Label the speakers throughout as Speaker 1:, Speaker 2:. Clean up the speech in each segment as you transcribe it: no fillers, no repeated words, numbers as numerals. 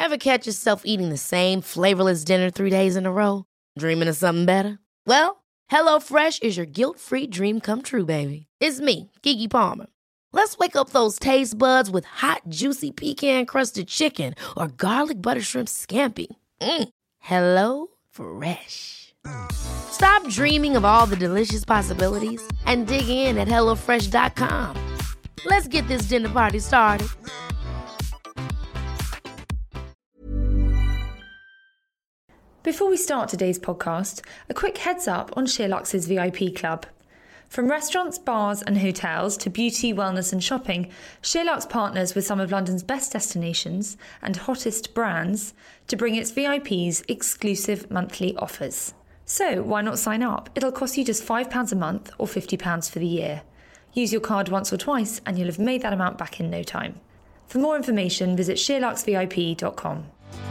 Speaker 1: Ever catch yourself eating the same flavorless dinner 3 days in a row? Dreaming of something better? Well, HelloFresh is your guilt-free dream come true, baby. It's me, Keke Palmer. Let's wake up those taste buds with hot, juicy pecan-crusted chicken or garlic butter shrimp scampi. Hello Fresh. Stop dreaming of all the delicious possibilities and dig in at HelloFresh.com. Let's get this dinner party started.
Speaker 2: Before we start today's podcast, a quick heads up on SheerLuxe's VIP Club. From restaurants, bars and hotels to beauty, wellness and shopping, SheerLuxe partners with some of London's best destinations and hottest brands to bring its VIPs exclusive monthly offers. So why not sign up? It'll cost you just £5 a month or £50 for the year. Use your card once or twice and you'll have made that amount back in no time. For more information, visit SheerLuxeVIP.com.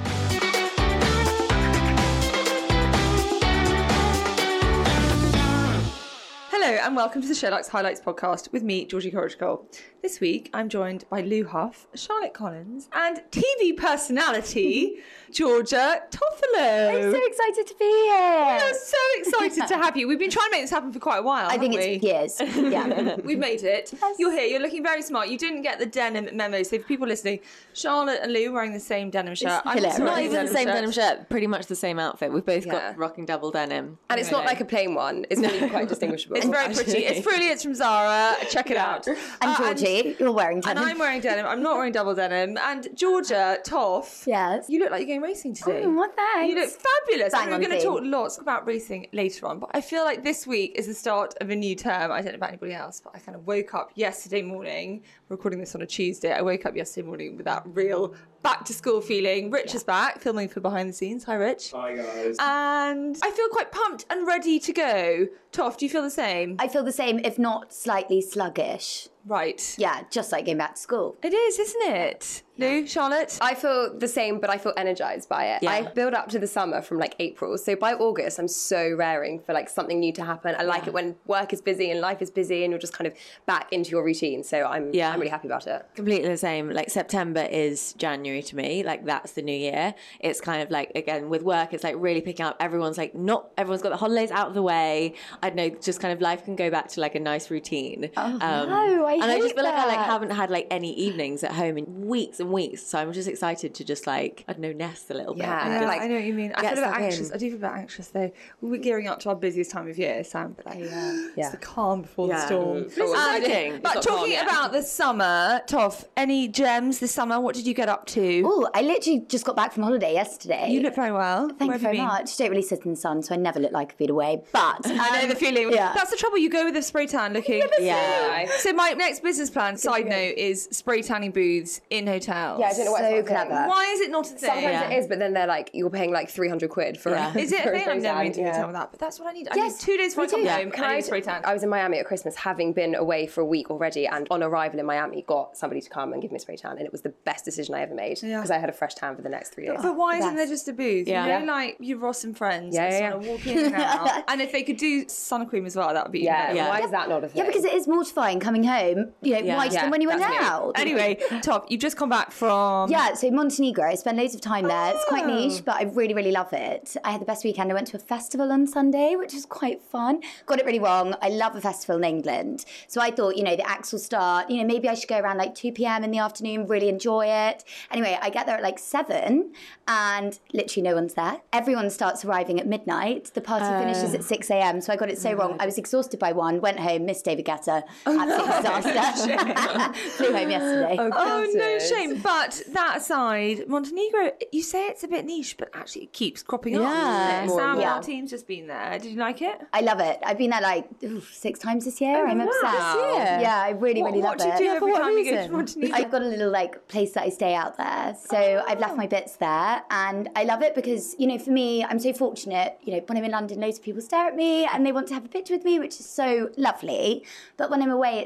Speaker 3: Hello and welcome to the SheerLuxe Highlights podcast with me, Georgie Corrigan. This week I'm joined by Lou Huff, Charlotte Collins and TV personality Georgia Toffolo.
Speaker 4: I'm so excited to be here.
Speaker 3: We're so excited to have you. We've been trying to make this happen for quite a while,
Speaker 4: I think
Speaker 3: haven't
Speaker 4: it's years. Yeah.
Speaker 3: We've made it.
Speaker 4: Yes.
Speaker 3: You're here. You're looking very smart. You didn't get the denim memo. So for people listening, Charlotte and Lou wearing the same denim shirt. I'm
Speaker 4: hilarious.
Speaker 3: also
Speaker 5: Not
Speaker 3: wearing
Speaker 5: even the same denim
Speaker 3: shirt.
Speaker 5: shirt, pretty much the same outfit. We've both
Speaker 3: Yeah.
Speaker 5: got rocking double denim.
Speaker 6: And it's not like a plain one. It's really quite distinguishable.
Speaker 3: It's very pretty. It's brilliant. It's from Zara. Check it out.
Speaker 4: And Georgie, you're wearing
Speaker 3: And
Speaker 4: denim.
Speaker 3: I'm wearing denim. I'm not wearing double denim. And Georgia Toff.
Speaker 4: Yes.
Speaker 3: You look like you're going racing today.
Speaker 4: Oh, well, thanks.
Speaker 3: You look fabulous.
Speaker 4: Bang
Speaker 3: And we're
Speaker 4: on
Speaker 3: going to
Speaker 4: theme.
Speaker 3: talk lots about racing later on. But I feel like this week is the start of a new term. I don't know about anybody else, but I kind of woke up yesterday morning, recording this on a Tuesday. I woke up yesterday morning with that real back to school feeling. Rich is back, filming for Behind the Scenes. Hi, Rich.
Speaker 7: Hi, guys.
Speaker 3: And I feel quite pumped and ready to go. Toff, do you feel the same?
Speaker 4: I feel the same, if not slightly sluggish.
Speaker 3: Right.
Speaker 4: Yeah, just like going back to school.
Speaker 3: It is, isn't it? Lou, Charlotte?
Speaker 6: I feel the same, but I feel energized by it.
Speaker 5: Yeah.
Speaker 6: I build up to the summer from like April. So by August, I'm so raring for like something new to happen. I like it when work is busy and life is busy and you're just kind of back into your routine. So I'm really happy about it.
Speaker 5: Completely the same. Like September is January to me. Like that's the new year. It's kind of like, again, with work, it's like really picking up. Everyone's got the holidays out of the way. I don't know, just kind of life can go back to like a nice routine.
Speaker 4: Oh, no, I
Speaker 5: and I just
Speaker 4: hate
Speaker 5: feel like I
Speaker 4: that.
Speaker 5: haven't had like any evenings at home in weeks and weeks. So I'm just excited to just like, I don't know, nest a little bit.
Speaker 6: Yeah.
Speaker 5: and
Speaker 3: Yeah,
Speaker 5: just,
Speaker 3: I know what you mean. I
Speaker 5: get
Speaker 3: feel a bit
Speaker 5: stuck in.
Speaker 3: anxious. I do feel a bit anxious though. We're gearing up to our busiest time of year, so I'm a bit like, it's the calm before the storm.
Speaker 5: exciting.
Speaker 3: But
Speaker 6: It's not
Speaker 3: talking
Speaker 6: calm yet.
Speaker 3: about the summer, Toff, any gems this summer? What did you get up to?
Speaker 4: Oh, I literally just got back from holiday yesterday.
Speaker 3: You look very well.
Speaker 4: Thank
Speaker 3: Where
Speaker 4: you
Speaker 3: have
Speaker 4: very
Speaker 3: been?
Speaker 4: much. Don't really sit in the sun, so I never look like I've been away. But
Speaker 3: I know the feeling.
Speaker 4: Yeah.
Speaker 3: That's the trouble. You go with a spray tan looking.
Speaker 5: Yeah.
Speaker 3: So my next business plan, side note, is spray tanning booths in hotels.
Speaker 6: Yeah, I don't know why
Speaker 4: So
Speaker 6: it's not a thing.
Speaker 4: clever.
Speaker 3: Why is it not a thing?
Speaker 6: Sometimes it is, but then they're like, you're paying like 300 quid for
Speaker 5: Yeah.
Speaker 3: Is it a
Speaker 6: for
Speaker 3: thing? I've never been to a
Speaker 6: tan.
Speaker 3: hotel with that, but that's what I need. I
Speaker 4: Yes,
Speaker 3: need 2 days before I
Speaker 4: we
Speaker 3: come
Speaker 4: do.
Speaker 3: home.
Speaker 6: Can
Speaker 3: I
Speaker 6: I
Speaker 3: need a spray tan.
Speaker 6: I was in Miami at Christmas, having been away for a week already, and on arrival in Miami, got somebody to come and give me a spray tan, and it was the best decision I ever made because I had a fresh tan for the next 3 days.
Speaker 3: But why isn't
Speaker 4: best.
Speaker 3: there just a booth?
Speaker 5: Yeah.
Speaker 3: You know, like your Ross and Friends.
Speaker 6: Yeah,
Speaker 3: that
Speaker 6: yeah,
Speaker 3: sort of walk in and out. And if they could do sun cream as well, that would be even better.
Speaker 6: Why is that not a thing?
Speaker 4: yeah, because it is mortifying coming home, whiter than when you went
Speaker 6: that's me.
Speaker 4: out.
Speaker 3: Anyway, Top, you've just come back from...
Speaker 4: Yeah, so Montenegro. I spent loads of time there. It's quite niche, but I really, really love it. I had the best weekend. I went to a festival on Sunday, which was quite fun. Got it really wrong. I love a festival in England. So I thought, the acts will start, maybe I should go around like 2 p.m. in the afternoon, really enjoy it. Anyway, I get there at like 7 and literally no one's there. Everyone starts arriving at midnight. The party finishes at 6 a.m. So I got it so wrong. I was exhausted by 1, went home, missed David Guetta. Absolute disaster. Flew home yesterday.
Speaker 3: Oh, no shame. But that aside, Montenegro, you say it's a bit niche, but actually it keeps cropping up.
Speaker 5: Yeah.
Speaker 3: doesn't it? Sam,
Speaker 4: Yeah.
Speaker 3: our team's just been there. Did you like it?
Speaker 4: I love it. I've been there like 6 times this year. I'm obsessed.
Speaker 3: wow.
Speaker 4: Yeah, I really, really
Speaker 3: What
Speaker 4: love
Speaker 3: do
Speaker 4: it.
Speaker 3: you do every time you go to Montenegro?
Speaker 4: I've got a little place that I stay out there. So I've left my bits there and I love it because, for me, I'm so fortunate, when I'm in London, loads of people stare at me and they want to have a picture with me, which is so lovely. But when I'm away, it's lovely,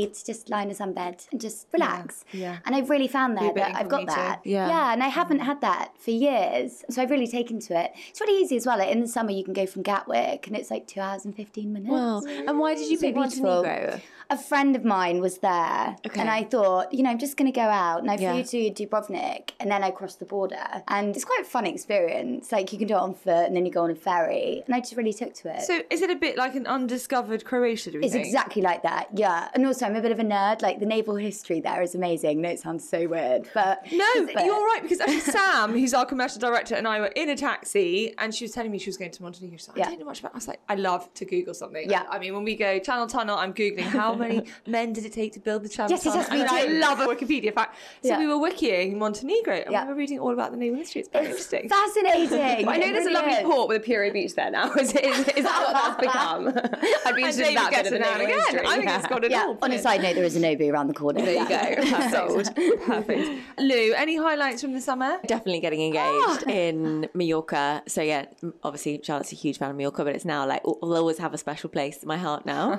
Speaker 4: ready to just lie in a sunbed and just relax.
Speaker 3: Yeah.
Speaker 4: And I've really found there
Speaker 3: Be a bit
Speaker 4: that I've got
Speaker 3: incognito.
Speaker 4: that.
Speaker 5: Yeah.
Speaker 4: And I haven't had that for years. So I've really taken to it. It's really easy as well. Like in the summer, you can go from Gatwick and it's like 2 hours and 15 minutes.
Speaker 5: Well, and why did you pick
Speaker 4: beautiful.
Speaker 5: Montenegro?
Speaker 4: A friend of mine was there, and I thought, I'm just going to go out, and I flew to Dubrovnik, and then I crossed the border, and it's quite a fun experience. Like you can do it on foot, and then you go on a ferry, and I just really took to it.
Speaker 3: So is it a bit like an undiscovered Croatia, do you
Speaker 4: It's
Speaker 3: think?
Speaker 4: exactly like that, yeah. And also, I'm a bit of a nerd. Like the naval history there is amazing. No, it sounds so weird, but
Speaker 3: No,
Speaker 4: but-
Speaker 3: you're right, because actually Sam, who's our commercial director, and I were in a taxi, and she was telling me she was going to Montenegro. She's like, I don't know much about it. I was like, I love to Google something.
Speaker 4: Yeah.
Speaker 3: I mean, when we go Channel Tunnel, I'm Googling how many men did it take to build the Channel
Speaker 4: Yes,
Speaker 3: Tunnel.
Speaker 4: me
Speaker 3: And I
Speaker 4: too.
Speaker 3: love a Wikipedia fact. So
Speaker 4: Yeah.
Speaker 3: we were wikiing Montenegro, and
Speaker 4: Yeah.
Speaker 3: we were reading all about the naval history. It's very interesting.
Speaker 4: fascinating.
Speaker 6: I know there's a
Speaker 4: It really
Speaker 6: lovely
Speaker 4: is.
Speaker 6: port with a Puro beach there now. Is that what that's become? I'd be
Speaker 3: And
Speaker 6: interested in
Speaker 3: David
Speaker 6: that bit
Speaker 3: gets
Speaker 6: of the
Speaker 3: it now and
Speaker 6: naval
Speaker 3: again.
Speaker 6: history.
Speaker 3: I think it's got it
Speaker 4: Yeah,
Speaker 3: all.
Speaker 4: on a side note, there is a Nobu around the corner.
Speaker 6: There you go. Sold.
Speaker 3: Perfect. Lou, any highlights from the summer?
Speaker 5: Definitely getting engaged in Mallorca. So yeah, obviously Charlotte's a huge fan of Mallorca, but it's now like will always have a special place in my heart now.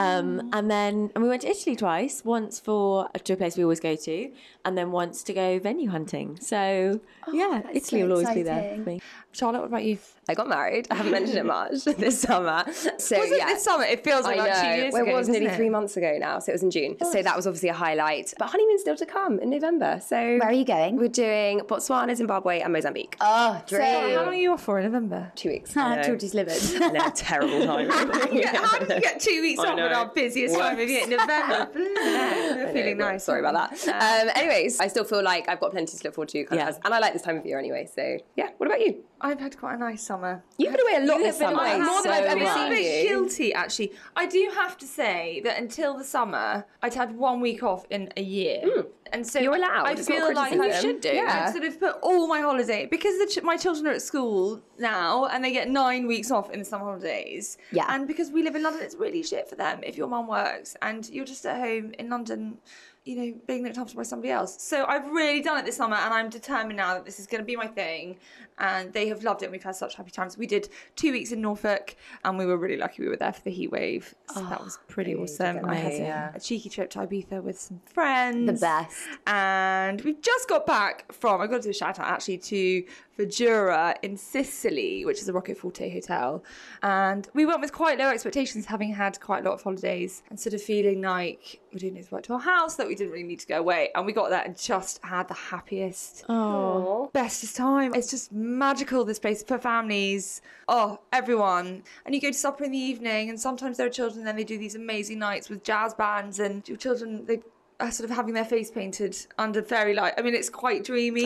Speaker 5: And we went to Italy twice. Once to a place we always go to, and then once to go venue hunting. So yeah,
Speaker 4: that's
Speaker 5: Italy
Speaker 4: so
Speaker 5: will always be there
Speaker 4: exciting.
Speaker 5: for me.
Speaker 3: Charlotte, what about you?
Speaker 6: I got married. I haven't mentioned it much this summer. So
Speaker 3: Was it this summer? It feels like
Speaker 6: I know.
Speaker 3: 2 years
Speaker 6: Well,
Speaker 3: ago,
Speaker 6: it was
Speaker 3: doesn't
Speaker 6: nearly
Speaker 3: it?
Speaker 6: 3 months ago now, so it was in June. So that was obviously a highlight. But honeymoon's still to come in November. So
Speaker 4: Where are you going?
Speaker 6: We're doing Botswana, Zimbabwe, and Mozambique.
Speaker 4: Oh, dream.
Speaker 3: How long are you off for in November?
Speaker 6: 2 weeks. I know.
Speaker 4: Georgie's livid.
Speaker 6: I know, terrible time.
Speaker 3: How did you get 2 weeks
Speaker 6: I
Speaker 3: off
Speaker 6: know.
Speaker 3: in our busiest time of year, November? We're feeling nice.
Speaker 6: Sorry about that. Anyways, I still feel like I've got plenty to look forward to.
Speaker 5: Yeah.
Speaker 6: And I like this time of year anyway. So yeah, what about you?
Speaker 3: I've had quite a nice summer.
Speaker 6: You've been away a lot this
Speaker 5: been
Speaker 6: summer.
Speaker 5: away
Speaker 3: More than
Speaker 5: so
Speaker 3: I've ever
Speaker 5: much.
Speaker 3: seen. I'm a bit guilty, actually. I do have to say that until the summer, I'd had 1 week off in a year. And so
Speaker 6: You're allowed.
Speaker 3: I
Speaker 6: It's not
Speaker 3: feel like I
Speaker 6: criticism.
Speaker 3: should do.
Speaker 6: Yeah.
Speaker 3: I've sort of put all my holiday, because my children are at school now and they get 9 weeks off in the summer holidays.
Speaker 4: Yeah.
Speaker 3: And because we live in London, it's really shit for them if your mum works and you're just at home in London, being looked after by somebody else. So I've really done it this summer, and I'm determined now that this is going to be my thing. And they have loved it, and we've had such happy times. We did 2 weeks in Norfolk, and we were really lucky we were there for the heat wave. So that was pretty awesome. I had a cheeky trip to Ibiza with some friends.
Speaker 4: The best.
Speaker 3: And we've just got back from, I've got to do a shout out actually to Vajura in Sicily, which is a Rocket Forte hotel. And we went with quite low expectations, having had quite a lot of holidays and sort of feeling like we didn't need to work to our house, that we didn't really need to go away. And we got there and just had the happiest, bestest time. It's just magical, this place, for families. Oh, everyone. And you go to supper in the evening, and sometimes there are children, and then they do these amazing nights with jazz bands, and your children, they are sort of having their face painted under fairy light. I mean, it's quite dreamy.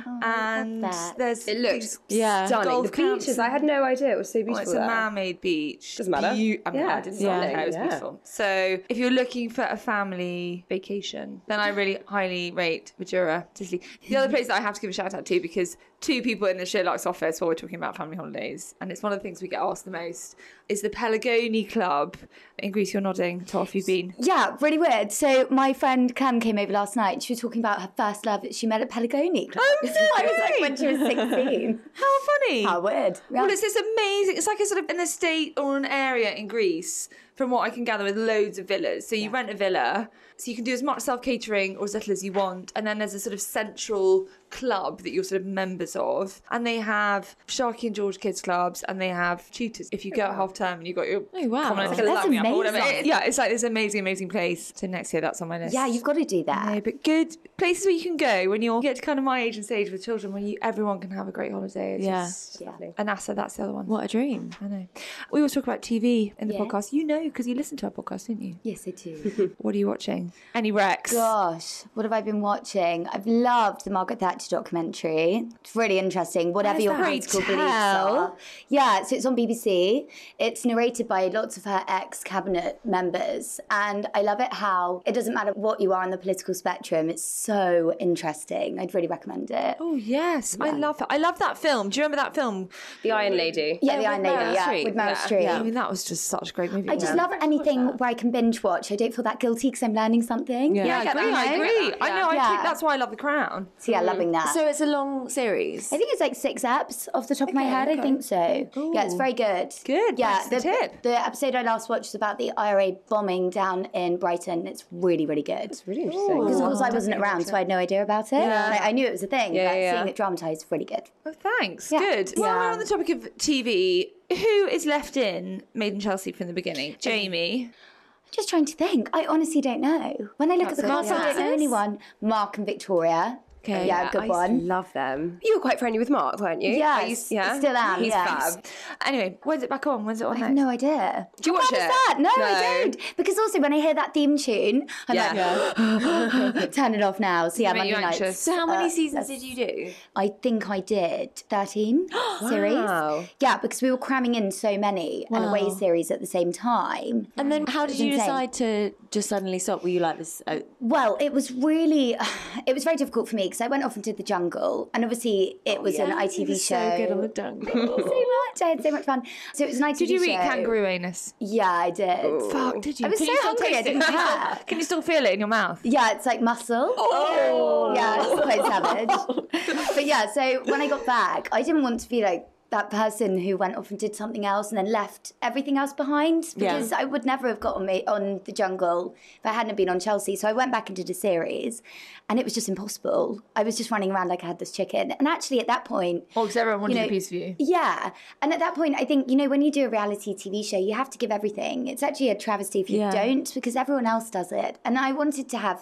Speaker 3: And
Speaker 4: that.
Speaker 3: there's
Speaker 6: It looks
Speaker 3: these
Speaker 6: stunning.
Speaker 3: golf
Speaker 6: The beaches,
Speaker 3: camps.
Speaker 6: I had no idea. It was so
Speaker 3: Oh,
Speaker 6: beautiful
Speaker 3: it's a
Speaker 6: there.
Speaker 3: man-made beach.
Speaker 6: Doesn't matter.
Speaker 3: I mean,
Speaker 6: Yeah.
Speaker 3: I didn't
Speaker 5: Yeah.
Speaker 3: know it was
Speaker 6: Yeah.
Speaker 3: beautiful. So if you're looking for a family vacation, then I really highly rate Vajura, Sicily. The other place that I have to give a shout out to, because 2 people in the Sherlock's office while we're talking about family holidays, and it's one of the things we get asked the most, is the Pelagoni Club. In Greece, you're nodding. Tell if you've been.
Speaker 4: Yeah, really weird. So my friend Cam came over last night. She was talking about her first love that she met at Pelagoni Club.
Speaker 3: Oh, no
Speaker 4: I was like
Speaker 3: way.
Speaker 4: when she was 16.
Speaker 3: How funny.
Speaker 4: How weird. Yeah.
Speaker 3: Well, it's this amazing, it's like a sort of an estate or an area in Greece, from what I can gather, with loads of villas. So you rent a villa, so you can do as much self-catering or as little as you want. And then there's a sort of central club that you're sort of members of. And they have Sharky and George kids clubs, and they have tutors. If you go at half term and you've got your
Speaker 5: wow.
Speaker 3: common
Speaker 5: That's
Speaker 3: line up or whatever.
Speaker 4: amazing.
Speaker 3: Yeah, it's like this amazing, amazing place. So next year, that's on my list.
Speaker 4: Yeah, you've got to do that.
Speaker 3: No, but good places where you can go when you get to kind of my age and stage with children, where everyone can have a great holiday. It's
Speaker 5: Yeah.
Speaker 3: just, and NASA, that's the other one.
Speaker 5: What a dream.
Speaker 3: I know. We always talk about TV in the
Speaker 4: Yeah.
Speaker 3: podcast. You know, because you listen to our podcast, don't you?
Speaker 4: Yes, I do.
Speaker 3: What are you watching? Any Rex?
Speaker 4: Gosh, what have I been watching? I've loved the Margaret Thatcher documentary. It's really interesting. Whatever
Speaker 3: Where's
Speaker 4: your
Speaker 3: that?
Speaker 4: political beliefs
Speaker 3: Tell.
Speaker 4: are. Yeah, so it's on BBC. It's narrated by lots of her ex-cabinet members. And I love it how it doesn't matter what you are on the political spectrum. It's so interesting. I'd really recommend it.
Speaker 3: Oh, yes. I love that. I love that film. Do you remember that film?
Speaker 6: The Iron Lady.
Speaker 4: Yeah, The Iron Lady,
Speaker 5: Meryl
Speaker 4: yeah,
Speaker 5: Streep.
Speaker 4: with Meryl
Speaker 5: Yeah.
Speaker 4: Streep.
Speaker 3: I mean, that was just such a great movie.
Speaker 4: I just love anything where I can binge watch. I don't feel that guilty because I'm learning something.
Speaker 3: Yeah, I agree. I know. That's why I love The Crown.
Speaker 4: So yeah, loving that.
Speaker 5: So it's a long series.
Speaker 4: I think it's like 6 eps off the top of my head. I think so. Ooh. Yeah, it's very good.
Speaker 3: Good.
Speaker 4: Yeah,
Speaker 3: that's the tip.
Speaker 4: The episode I last watched was about the IRA bombing down in Brighton. It's really, really good.
Speaker 6: It's really interesting.
Speaker 4: Because of course I wasn't around, so I had no idea about it.
Speaker 3: Yeah.
Speaker 4: Like, I knew it was a thing, but seeing it dramatised, really good.
Speaker 3: Oh, thanks.
Speaker 4: Yeah.
Speaker 3: Good.
Speaker 4: Yeah.
Speaker 3: While we're on the topic of TV, who is left in Made in Chelsea from the beginning? Jamie.
Speaker 4: I'm just trying to think. I honestly don't know. When I look at the cast, I don't know anyone. Mark and Victoria.
Speaker 5: Okay.
Speaker 4: Yeah, good one.
Speaker 6: I love them. You were quite friendly with Mark, weren't you?
Speaker 4: Yes, still am.
Speaker 6: He's fab.
Speaker 3: Anyway, when's it back on? When's it on
Speaker 4: I have
Speaker 3: next?
Speaker 4: no idea.
Speaker 6: Do you watch
Speaker 4: What is
Speaker 6: it?
Speaker 4: that? No, I don't. Because also when I hear that theme tune, I'm like, turn it off now. So yeah,
Speaker 3: Make you
Speaker 4: Monday nights.
Speaker 3: anxious.
Speaker 5: So how many seasons did you do?
Speaker 4: I think I did 13 series.
Speaker 6: Wow.
Speaker 4: Yeah, because we were cramming in so many and away series at the same time.
Speaker 5: And then how did you decide to just suddenly stop? Were you like this?
Speaker 4: Well, it was very difficult for me because I went off and did The Jungle, and obviously it was an ITV show.
Speaker 5: So good on The Jungle.
Speaker 4: So much. I had so much fun. So it was an ITV show.
Speaker 3: Did you eat kangaroo anus?
Speaker 4: Yeah, I did.
Speaker 3: Fuck, did you?
Speaker 4: I was
Speaker 3: Can
Speaker 4: so
Speaker 3: you still
Speaker 4: hungry, I
Speaker 3: taste it?
Speaker 4: didn't care.
Speaker 3: Can you still feel it in your mouth?
Speaker 4: Yeah, it's like muscle. Oh! Yeah, it's quite savage. But yeah, so when I got back, I didn't want to be like that person who went off and did something else and then left everything else behind, because I would never have got on The Jungle if I hadn't been on Chelsea. So I went back and did a series, and it was just impossible. I was just running around like I had this chicken. And actually at that point...
Speaker 3: Well, because everyone wanted a piece of you.
Speaker 4: Yeah. And at that point, I think, when you do a reality TV show, you have to give everything. It's actually a travesty if you don't, because everyone else does it. And I wanted to have,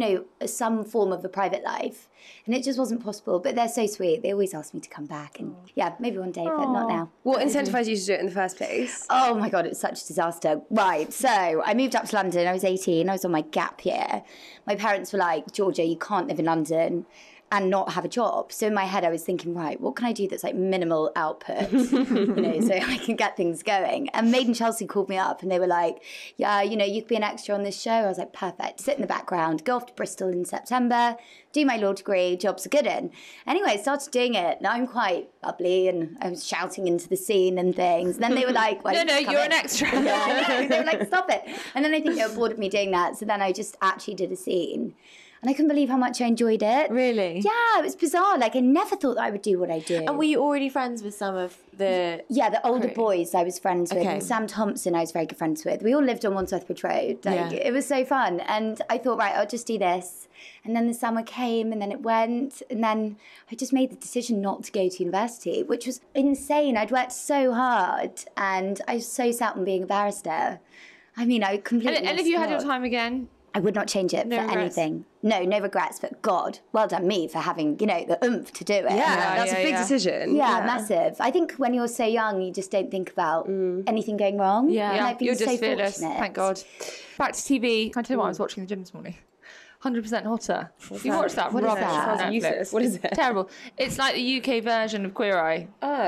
Speaker 4: some form of a private life. And it just wasn't possible. But they're so sweet. They always ask me to come back. And maybe one day, but not now.
Speaker 6: What incentivized you to do it in the first place?
Speaker 4: Oh my God, it was such a disaster. Right, so I moved up to London. I was 18. I was on my gap year. My parents were like, Georgia, you can't live in London and not have a job. So in my head, I was thinking, right, what can I do that's like minimal output, so I can get things going. And Made in Chelsea called me up and they were like, yeah, you could be an extra on this show. I was like, perfect. Sit in the background, go off to Bristol in September, do my law degree, jobs are good in. Anyway, I started doing it. Now I'm quite bubbly and I was shouting into the scene and things. And then they were like, well,
Speaker 3: no, you're an extra.
Speaker 4: Yeah, they were like, stop it. And then I think they were bored of me doing that. So then I just actually did a scene. And I couldn't believe how much I enjoyed it.
Speaker 5: Really?
Speaker 4: Yeah, it was bizarre. Like, I never thought that I would do what I do.
Speaker 5: And were you already friends with some of the...
Speaker 4: Yeah, the older boys I was friends with.
Speaker 5: Okay.
Speaker 4: And Sam Thompson I was very good friends with. We all lived on Wandsworth Bridge Road. It was so fun. And I thought, right, I'll just do this. And then the summer came and then it went. And then I just made the decision not to go to university, which was insane. I'd worked so hard and I was so set on being a barrister. I mean, I completely...
Speaker 3: And if you had your time again...
Speaker 4: I would not change it for anything. No regrets. But God, well done me for having, the oomph to do it.
Speaker 6: Yeah, that's a big decision.
Speaker 4: Yeah, massive. I think when you're so young, you just don't think about anything going wrong.
Speaker 5: Yeah,
Speaker 4: and I've been
Speaker 3: you're
Speaker 4: so
Speaker 3: just fearless.
Speaker 4: fortunate.
Speaker 3: Thank God. Back to TV. Can I tell you what I was watching in the gym this morning? 100% Hotter. You watched that?
Speaker 4: What is
Speaker 3: rubbish
Speaker 4: that?
Speaker 3: on Netflix.
Speaker 6: Useless. What is it?
Speaker 3: Terrible. It's like the UK version of Queer Eye.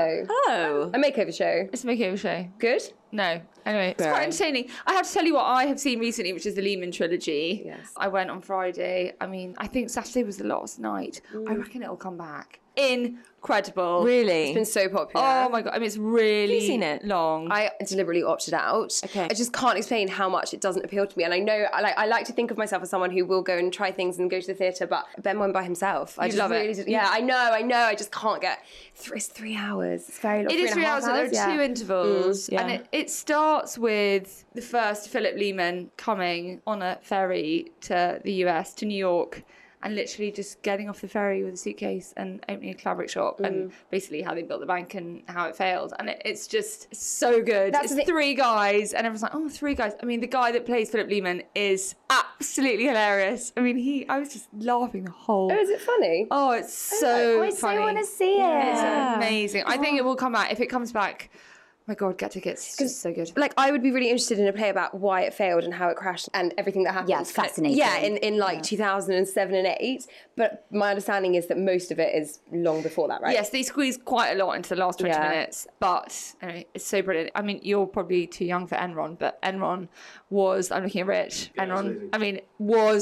Speaker 6: Oh. A makeover show.
Speaker 3: It's a makeover show.
Speaker 6: Good?
Speaker 3: No. Anyway, it's quite entertaining. I have to tell you what I have seen recently, which is the Lehman trilogy.
Speaker 6: Yes.
Speaker 3: I went on Friday. I mean, I think Saturday was the last night. I reckon it'll come back. Incredible.
Speaker 5: Really?
Speaker 6: It's been so popular.
Speaker 3: Oh my God. I mean, it's really
Speaker 5: Have you seen it?
Speaker 3: long.
Speaker 6: I deliberately opted out.
Speaker 5: Okay.
Speaker 6: I just can't explain how much it doesn't appeal to me. And I know I like to think of myself as someone who will go and try things and go to the theatre, but Ben went by himself. I just
Speaker 3: love it.
Speaker 6: really did, yeah, I know. I just can't get... It's 3 hours. It's very long.
Speaker 3: It is 3 hours. There are 2 intervals.
Speaker 5: yeah.
Speaker 3: And it starts with the first Philip Lehman coming on a ferry to the US, to New York, and literally just getting off the ferry with a suitcase and opening a Claverick shop and basically how they built the bank and how it failed. And it's just so good. It's 3 guys and everyone's like, 3 guys. I mean, the guy that plays Philip Lehman is absolutely hilarious. I mean, I was just laughing the whole...
Speaker 6: Oh, is it funny?
Speaker 3: Oh, it's so
Speaker 4: I
Speaker 3: funny.
Speaker 4: so want to see it.
Speaker 3: It's amazing. I think it will come out. If it comes back, my God, get tickets. It's just so good.
Speaker 6: Like, I would be really interested in a play about why it failed and how it crashed and everything that happened.
Speaker 4: Yeah, it's fascinating.
Speaker 6: Yeah, in like 2007 and 8. But my understanding is that most of it is long before that, right?
Speaker 3: Yes, they squeezed quite a lot into the last 20 minutes. But anyway, it's so brilliant. I mean, you're probably too young for Enron, but Enron was, I'm looking at Rich, Enron, I mean, was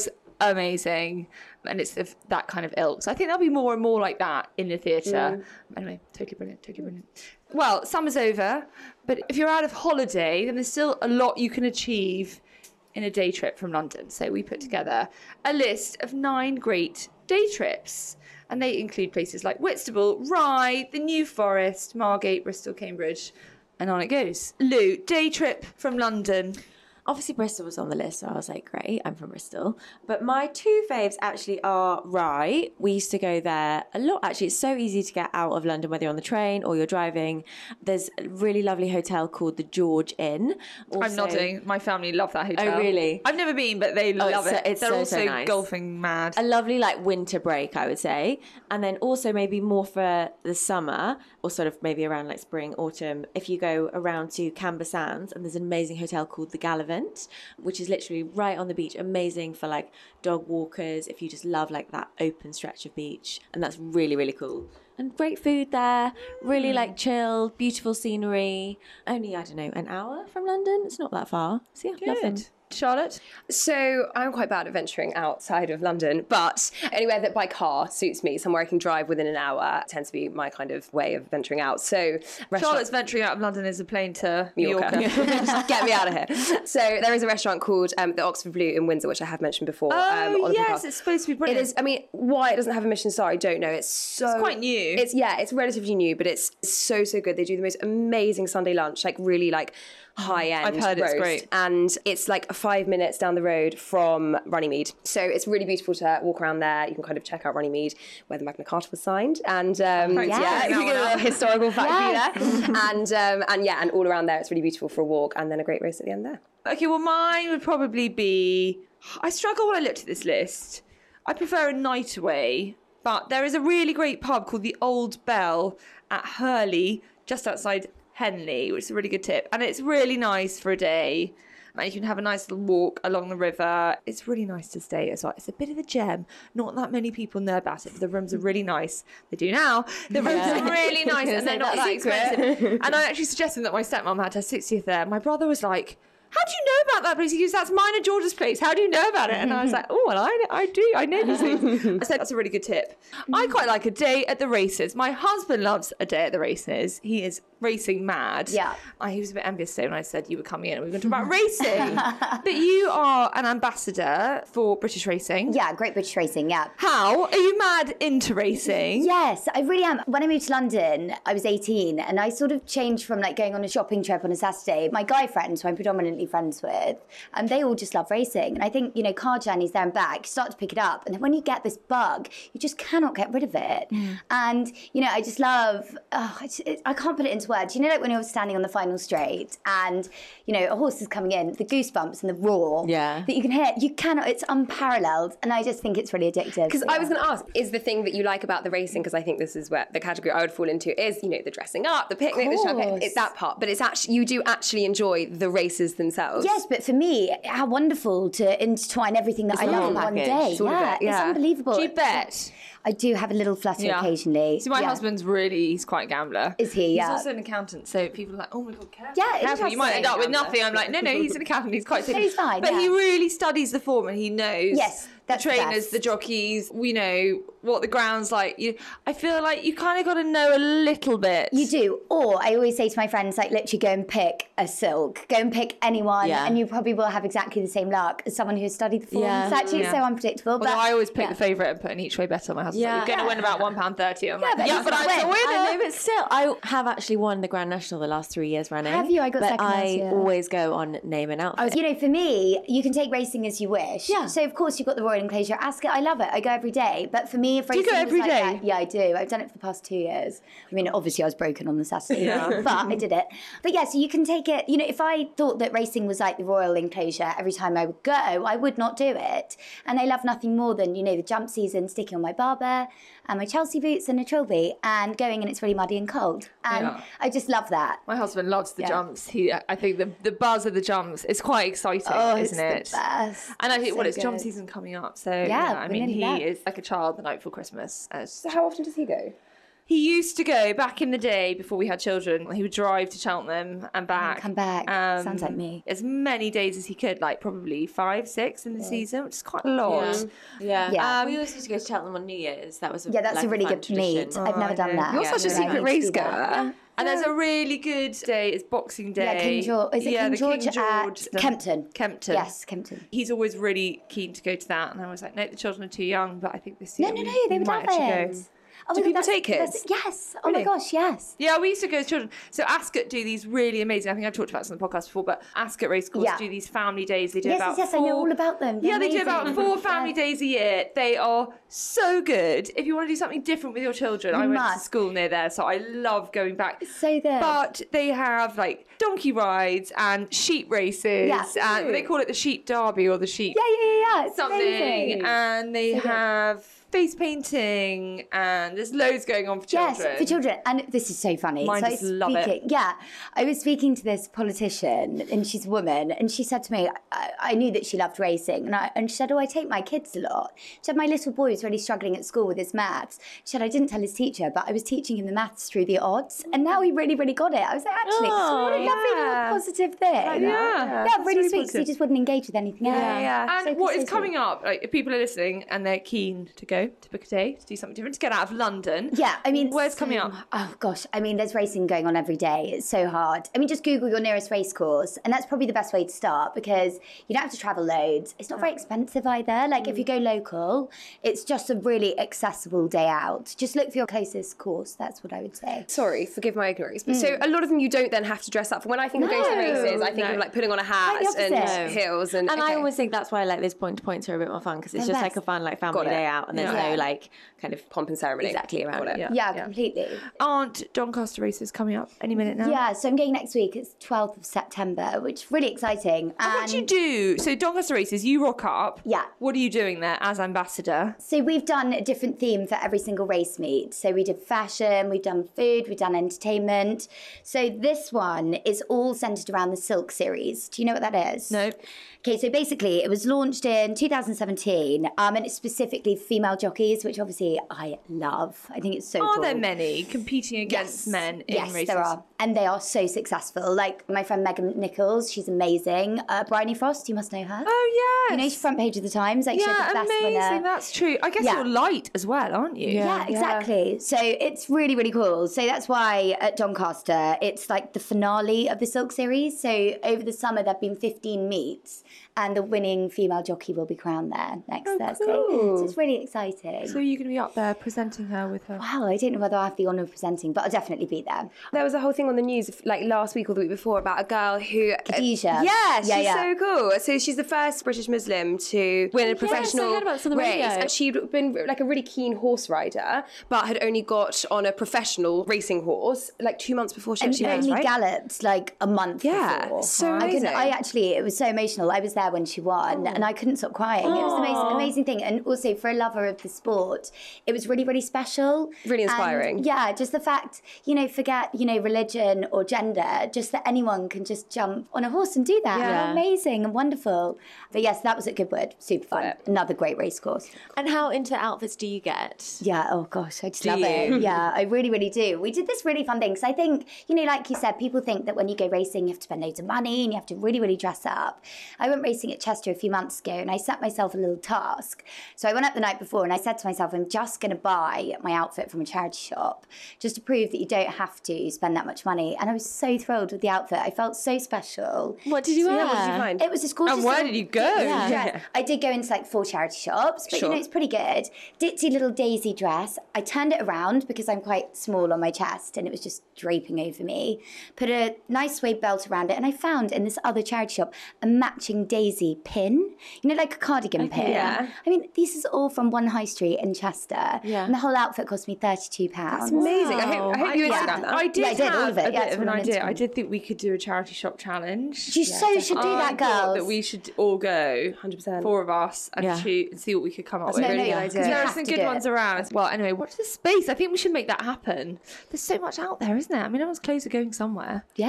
Speaker 3: amazing. And it's of that kind of ilk. So I think there'll be more and more like that in the theatre. Anyway, totally brilliant. Well, summer's over, but if you're out of holiday, then there's still a lot you can achieve in a day trip from London. So we put together a list of 9 great day trips. And they include places like Whitstable, Rye, the New Forest, Margate, Bristol, Cambridge, and on it goes. Lou, day trip from London.
Speaker 5: Obviously, Bristol was on the list, so I was like, great, I'm from Bristol. But my 2 faves actually are Rye. We used to go there a lot, actually. It's so easy to get out of London, whether you're on the train or you're driving. There's a really lovely hotel called the George Inn. Also,
Speaker 3: I'm nodding. My family love that hotel.
Speaker 5: Oh, really?
Speaker 3: I've never been, but they love it.
Speaker 5: It's
Speaker 3: They're
Speaker 5: so
Speaker 3: also
Speaker 5: nice.
Speaker 3: golfing mad.
Speaker 5: A lovely winter break, I would say. And then also maybe more for the summer, or sort of maybe around spring, autumn, if you go around to Camber Sands, and there's an amazing hotel called the Gallivant, which is literally right on the beach, amazing for dog walkers, if you just love that open stretch of beach. And that's really, really cool. And great food there, really chill, beautiful scenery. Only, I don't know, an hour from London. It's not that far. So yeah, love it.
Speaker 3: Charlotte?
Speaker 6: So I'm quite bad at venturing outside of London, but anywhere that by car suits me, somewhere I can drive within an hour tends to be my kind of way of venturing out. So
Speaker 3: Charlotte's venturing out of London is a plane to Mallorca.
Speaker 6: Just get me out of here. So there is a restaurant called the Oxford Blue in Windsor, which I have mentioned before.
Speaker 3: Oh,
Speaker 6: on the
Speaker 3: yes,
Speaker 6: podcast.
Speaker 3: it's supposed to be brilliant.
Speaker 6: It is. I mean, why it doesn't have a Michelin star, I don't know. It's
Speaker 3: quite new.
Speaker 6: It's relatively new, but it's so good. They do the most amazing Sunday lunch, really high end.
Speaker 3: I've heard
Speaker 6: roast.
Speaker 3: it's great.
Speaker 6: And it's 5 minutes down the road from Runnymede. So it's really beautiful to walk around there. You can kind of check out Runnymede, where the Magna Carta was signed. And you get a little historical fact there. And all around there, it's really beautiful for a walk, and then a great roast at the end there.
Speaker 3: Okay, well, mine would probably be... I struggle when I looked at this list. I prefer a night away, but there is a really great pub called the Old Bell at Hurley, just outside Henley, which is a really good tip. And it's really nice for a day. And you can have a nice little walk along the river. It's really nice to stay as well. It's a bit of a gem. Not that many people know about it, but the rooms are really nice. They do now. The rooms are really nice and they're not that expensive. And I actually suggested that my stepmom had her 60th there. My brother was like, how do you know about that place? He goes, that's mine and George's place. How do you know about it? And I was like, oh, well, I do. I know these things. I said, that's a really good tip. I quite like a day at the races. My husband loves a day at the races. He is racing mad.
Speaker 4: Yeah.
Speaker 3: He was a bit envious today when I said you were coming in and we were going to talk about racing. But you are an ambassador for British Racing.
Speaker 4: Yeah, Great British Racing, yeah.
Speaker 3: How? Are you mad into racing?
Speaker 4: Yes, I really am. When I moved to London, I was 18 and I sort of changed from going on a shopping trip on a Saturday. My guy friends, who I'm predominantly friends with, and they all just love racing. And I think, car journeys there and back, you start to pick it up. And then when you get this bug, you just cannot get rid of it. And, I just love, I can't put it into words. When you're standing on the final straight and, a horse is coming in, the goosebumps and the roar that you can hear, it's unparalleled. And I just think it's really addictive.
Speaker 6: Because I was going to ask, is the thing that you like about the racing, because I think this is where the category I would fall into is, the dressing up, the picnic, the champagne, it's that part. But it's actually, you do actually enjoy the races themselves.
Speaker 4: Yes, but for me, how wonderful to intertwine everything that I love in one day. It's unbelievable.
Speaker 3: Do you bet?
Speaker 4: I do have a little flutter occasionally.
Speaker 3: See, my husband's he's quite a gambler.
Speaker 4: Is he? Yeah.
Speaker 3: He's also an accountant, so people are like, oh my God, careful.
Speaker 4: Yeah,
Speaker 3: careful. You might end up with nothing. I'm like, no, he's an accountant. He's quite safe.
Speaker 4: He's fine.
Speaker 3: But he really studies the form and he knows the
Speaker 4: That's the
Speaker 3: trainers,
Speaker 4: best.
Speaker 3: the jockeys, we know what the ground's like. I feel like you kind of got to know a little bit.
Speaker 4: You do. Or I always say to my friends, literally go and pick a silk. Go and pick anyone and you probably will have exactly the same luck as someone who's studied the form.
Speaker 5: Yeah.
Speaker 4: It's actually so unpredictable.
Speaker 3: Although I always pick the favourite and put an each way bet on my husband.
Speaker 5: Yeah.
Speaker 3: You're going to win about £1.30. I'm like,
Speaker 4: but he's
Speaker 3: but
Speaker 4: gonna
Speaker 3: I'm the
Speaker 4: win.
Speaker 3: winner.
Speaker 5: I know, but still, I have actually won the Grand National the last 3 years running.
Speaker 4: Have you? I got
Speaker 5: but
Speaker 4: second last year.
Speaker 5: I always go on name and outfit.
Speaker 4: For me, you can take racing as you wish. Yeah. So, of course, you've got the Royal Enclosure at Ascot. I love it. I go every day. But for me, if racing
Speaker 3: you go every
Speaker 4: was like
Speaker 3: day?
Speaker 4: that, yeah, I do. I've done it for the past 2 years. I mean, obviously, I was broken on the Saturday, but I did it. But yeah, so you can take it. If I thought that racing was like the Royal Enclosure every time I would go, I would not do it. And I love nothing more than, the jump season, sticking on my Barbour and my Chelsea boots and a trilby and going and it's really muddy and cold. And I just love that.
Speaker 3: My husband loves the jumps. I think the buzz of the jumps is quite exciting, isn't it?
Speaker 4: It's the best.
Speaker 3: And I think, it's
Speaker 4: so
Speaker 3: jump
Speaker 4: good.
Speaker 3: season coming up. So,
Speaker 4: Yeah,
Speaker 3: I mean,
Speaker 4: we're nearly
Speaker 3: he
Speaker 4: there.
Speaker 3: is like a child the night before Christmas.
Speaker 6: So how often does he go?
Speaker 3: He used to go back in the day before we had children. He would drive to Cheltenham and back.
Speaker 4: Come back. Sounds like me.
Speaker 3: As many days as he could, like probably 5, 6 in the season, which is quite a lot.
Speaker 5: Yeah. We always used to go to Cheltenham on New Year's. That was
Speaker 4: that's a really good meet. I've never done that.
Speaker 6: You're such a secret race goer.
Speaker 3: And there's a really good day. It's Boxing Day.
Speaker 4: Yeah, King George. Is it King George at Kempton?
Speaker 3: Kempton.
Speaker 4: Yes, Kempton.
Speaker 3: He's always really keen to go to that. And I was like, no, the children are too young. But I think this year
Speaker 4: No, they would
Speaker 3: might
Speaker 4: love
Speaker 3: actually
Speaker 4: it.
Speaker 3: go.
Speaker 4: Oh,
Speaker 6: Do people take kids?
Speaker 4: Yes. Oh
Speaker 3: Really?
Speaker 4: my gosh, yes.
Speaker 3: Yeah, we used to go as children. So Ascot do these really amazing, I think I've talked about this on the podcast before, but Ascot Racecourse do these family days. They do about
Speaker 4: Yes, I know all about them. They're
Speaker 3: they do
Speaker 4: amazing.
Speaker 3: about 4 family days a year. They are so good. If you want to do something different with your children, I went to school near there, so I love going back.
Speaker 4: So good.
Speaker 3: But they have like donkey rides and sheep races.
Speaker 4: Yeah.
Speaker 3: And they call it the sheep derby or the sheep
Speaker 4: Yeah. It's
Speaker 3: something.
Speaker 4: amazing.
Speaker 3: And they have face painting, and there's loads going on for children.
Speaker 4: Yes, for children. And this is so funny.
Speaker 3: Mine
Speaker 4: so
Speaker 3: just love it.
Speaker 4: Yeah, I was speaking to this politician, and she's a woman, and she said to me, I knew that she loved racing, and she said, I take my kids a lot. She said, my little boy was really struggling at school with his maths. She said, I didn't tell his teacher, but I was teaching him the maths through the odds, and now he really, really got it. I was like, actually, what a lovely little positive thing.
Speaker 3: Yeah,
Speaker 4: really sweet, because he just wouldn't engage with anything else.
Speaker 3: And
Speaker 4: So
Speaker 3: what is
Speaker 4: sweet.
Speaker 3: coming up, like if people are listening and they're keen to go to book a day, to do something different, to get out of London.
Speaker 4: Yeah, I mean,
Speaker 3: where's coming up?
Speaker 4: Oh gosh, I mean, there's racing going on every day. It's so hard. I mean, just Google your nearest race course, and that's probably the best way to start because you don't have to travel loads. It's not very expensive either. Like if you go local, it's just a really accessible day out. Just look for your closest course. That's what I would say.
Speaker 6: Sorry, forgive my ignorance. But so a lot of them you don't then have to dress up for. When I think of going to races, I think of like putting on a hat
Speaker 4: Quite the
Speaker 6: and
Speaker 4: opposite.
Speaker 6: heels. And
Speaker 5: I always think that's why like those point to points are a bit more fun because it's
Speaker 4: They're
Speaker 5: just
Speaker 4: best.
Speaker 5: like a fun like family day out and there's no like kind of
Speaker 6: pomp and ceremony.
Speaker 5: exactly around it.
Speaker 4: Yeah, completely.
Speaker 3: Aren't Doncaster races coming up any minute now?
Speaker 4: Yeah, so I'm going next week. It's 12th of September, which is really exciting.
Speaker 3: And what do you do? So Doncaster races, you rock up.
Speaker 4: Yeah.
Speaker 3: What are you doing there as ambassador?
Speaker 4: So we've done a different theme for every single race meet. So we did fashion, we've done food, we've done entertainment. So this one is all centered around the Silk series. Do you know what that is?
Speaker 3: No.
Speaker 4: Okay, so basically it was launched in 2017 and it's specifically female jockeys, which obviously I love. I think it's so cool.
Speaker 3: Are there many competing against men in
Speaker 4: yes,
Speaker 3: races?
Speaker 4: there are. And they are so successful. Like my friend Megan Nichols, she's amazing. Bryony Frost, you must know her.
Speaker 3: Oh, yes.
Speaker 4: You know, she's front page of the Times. Like, she's the best
Speaker 3: amazing.
Speaker 4: winner.
Speaker 3: That's true. I guess you're light as well, aren't you?
Speaker 4: Yeah, exactly. So it's really, really cool. So that's why at Doncaster, it's like the finale of the Silk series. So over the summer, there have been 15 meets and the winning female jockey will be crowned there next Thursday.
Speaker 3: cool.
Speaker 4: So it's really exciting.
Speaker 3: So you're going to be up there presenting her with her.
Speaker 4: Wow, I don't know whether I have the honour of presenting, but I'll definitely be there.
Speaker 6: There was a whole thing on the news like last week or the week before about a girl who
Speaker 4: Khadija.
Speaker 6: Yeah, she's
Speaker 4: Yeah.
Speaker 6: so cool. So she's the first British Muslim to win a professional
Speaker 5: I heard about this on the
Speaker 6: race.
Speaker 5: radio.
Speaker 6: And she'd been like a really keen horse rider, but had only got on a professional racing horse like 2 months before she
Speaker 4: And
Speaker 6: actually
Speaker 4: only
Speaker 6: raced, right?
Speaker 4: galloped like a month
Speaker 6: Yeah,
Speaker 4: before.
Speaker 6: so
Speaker 4: It
Speaker 6: amazing.
Speaker 4: was so emotional. I was there when she won and I couldn't stop crying. It was an amazing thing. And also for a lover of the sport, it was really, really special.
Speaker 6: Really inspiring.
Speaker 4: And, yeah, just the fact, forget, religion or gender, just that anyone can just jump on a horse and do that.
Speaker 5: Yeah.
Speaker 4: Amazing and wonderful. But yes, that was at Goodwood. Super fun. Another great race course.
Speaker 5: And how into outfits do you get?
Speaker 4: Yeah, oh gosh, I just love
Speaker 5: you?
Speaker 4: it. Yeah, I really, really do. We did this really fun thing because I think, like you said, people think that when you go racing, you have to spend loads of money and you have to really, really dress up. I went racing at Chester a few months ago and I set myself a little task. So I went up the night before and I said to myself, I'm just going to buy my outfit from a charity shop just to prove that you don't have to spend that much money. And I was so thrilled with the outfit. I felt so special.
Speaker 5: What did you wear?
Speaker 6: What did you find?
Speaker 4: It was this gorgeous.
Speaker 3: And where did you go?
Speaker 4: Yeah. I did go into like 4 charity shops, but
Speaker 6: Sure.
Speaker 4: it's pretty good. Ditzy little daisy dress. I turned it around because I'm quite small on my chest and it was just draping over me. Put a nice suede belt around it and I found in this other charity shop a matching daisy pin. Like a cardigan pin.
Speaker 6: yeah.
Speaker 4: I mean, this is all from one high street in Chester.
Speaker 5: Yeah.
Speaker 4: And the whole outfit cost me £32.
Speaker 6: It's amazing. I hope you Instagram that.
Speaker 3: I did,
Speaker 4: Yeah, I did,
Speaker 3: have
Speaker 4: all of it.
Speaker 3: a
Speaker 4: Yeah,
Speaker 3: bit
Speaker 4: it's
Speaker 3: of an
Speaker 4: all on
Speaker 3: idea.
Speaker 4: Instagram.
Speaker 3: I did think we could do a charity shop challenge.
Speaker 4: You so should do that,
Speaker 3: I thought
Speaker 4: girls.
Speaker 3: that we should all go,
Speaker 6: 100%.
Speaker 3: 4 of us, and
Speaker 5: Yeah.
Speaker 3: shoot and see what we could come up
Speaker 6: That's
Speaker 3: with.
Speaker 6: a really good
Speaker 3: Because
Speaker 6: idea.
Speaker 3: there are
Speaker 4: You
Speaker 3: some
Speaker 4: have to
Speaker 3: good
Speaker 4: do
Speaker 3: ones
Speaker 4: it.
Speaker 3: around as well. Anyway, watch the space. I think we should make that happen. There's so much out there, isn't there? I mean, everyone's clothes are going somewhere.
Speaker 4: Yeah.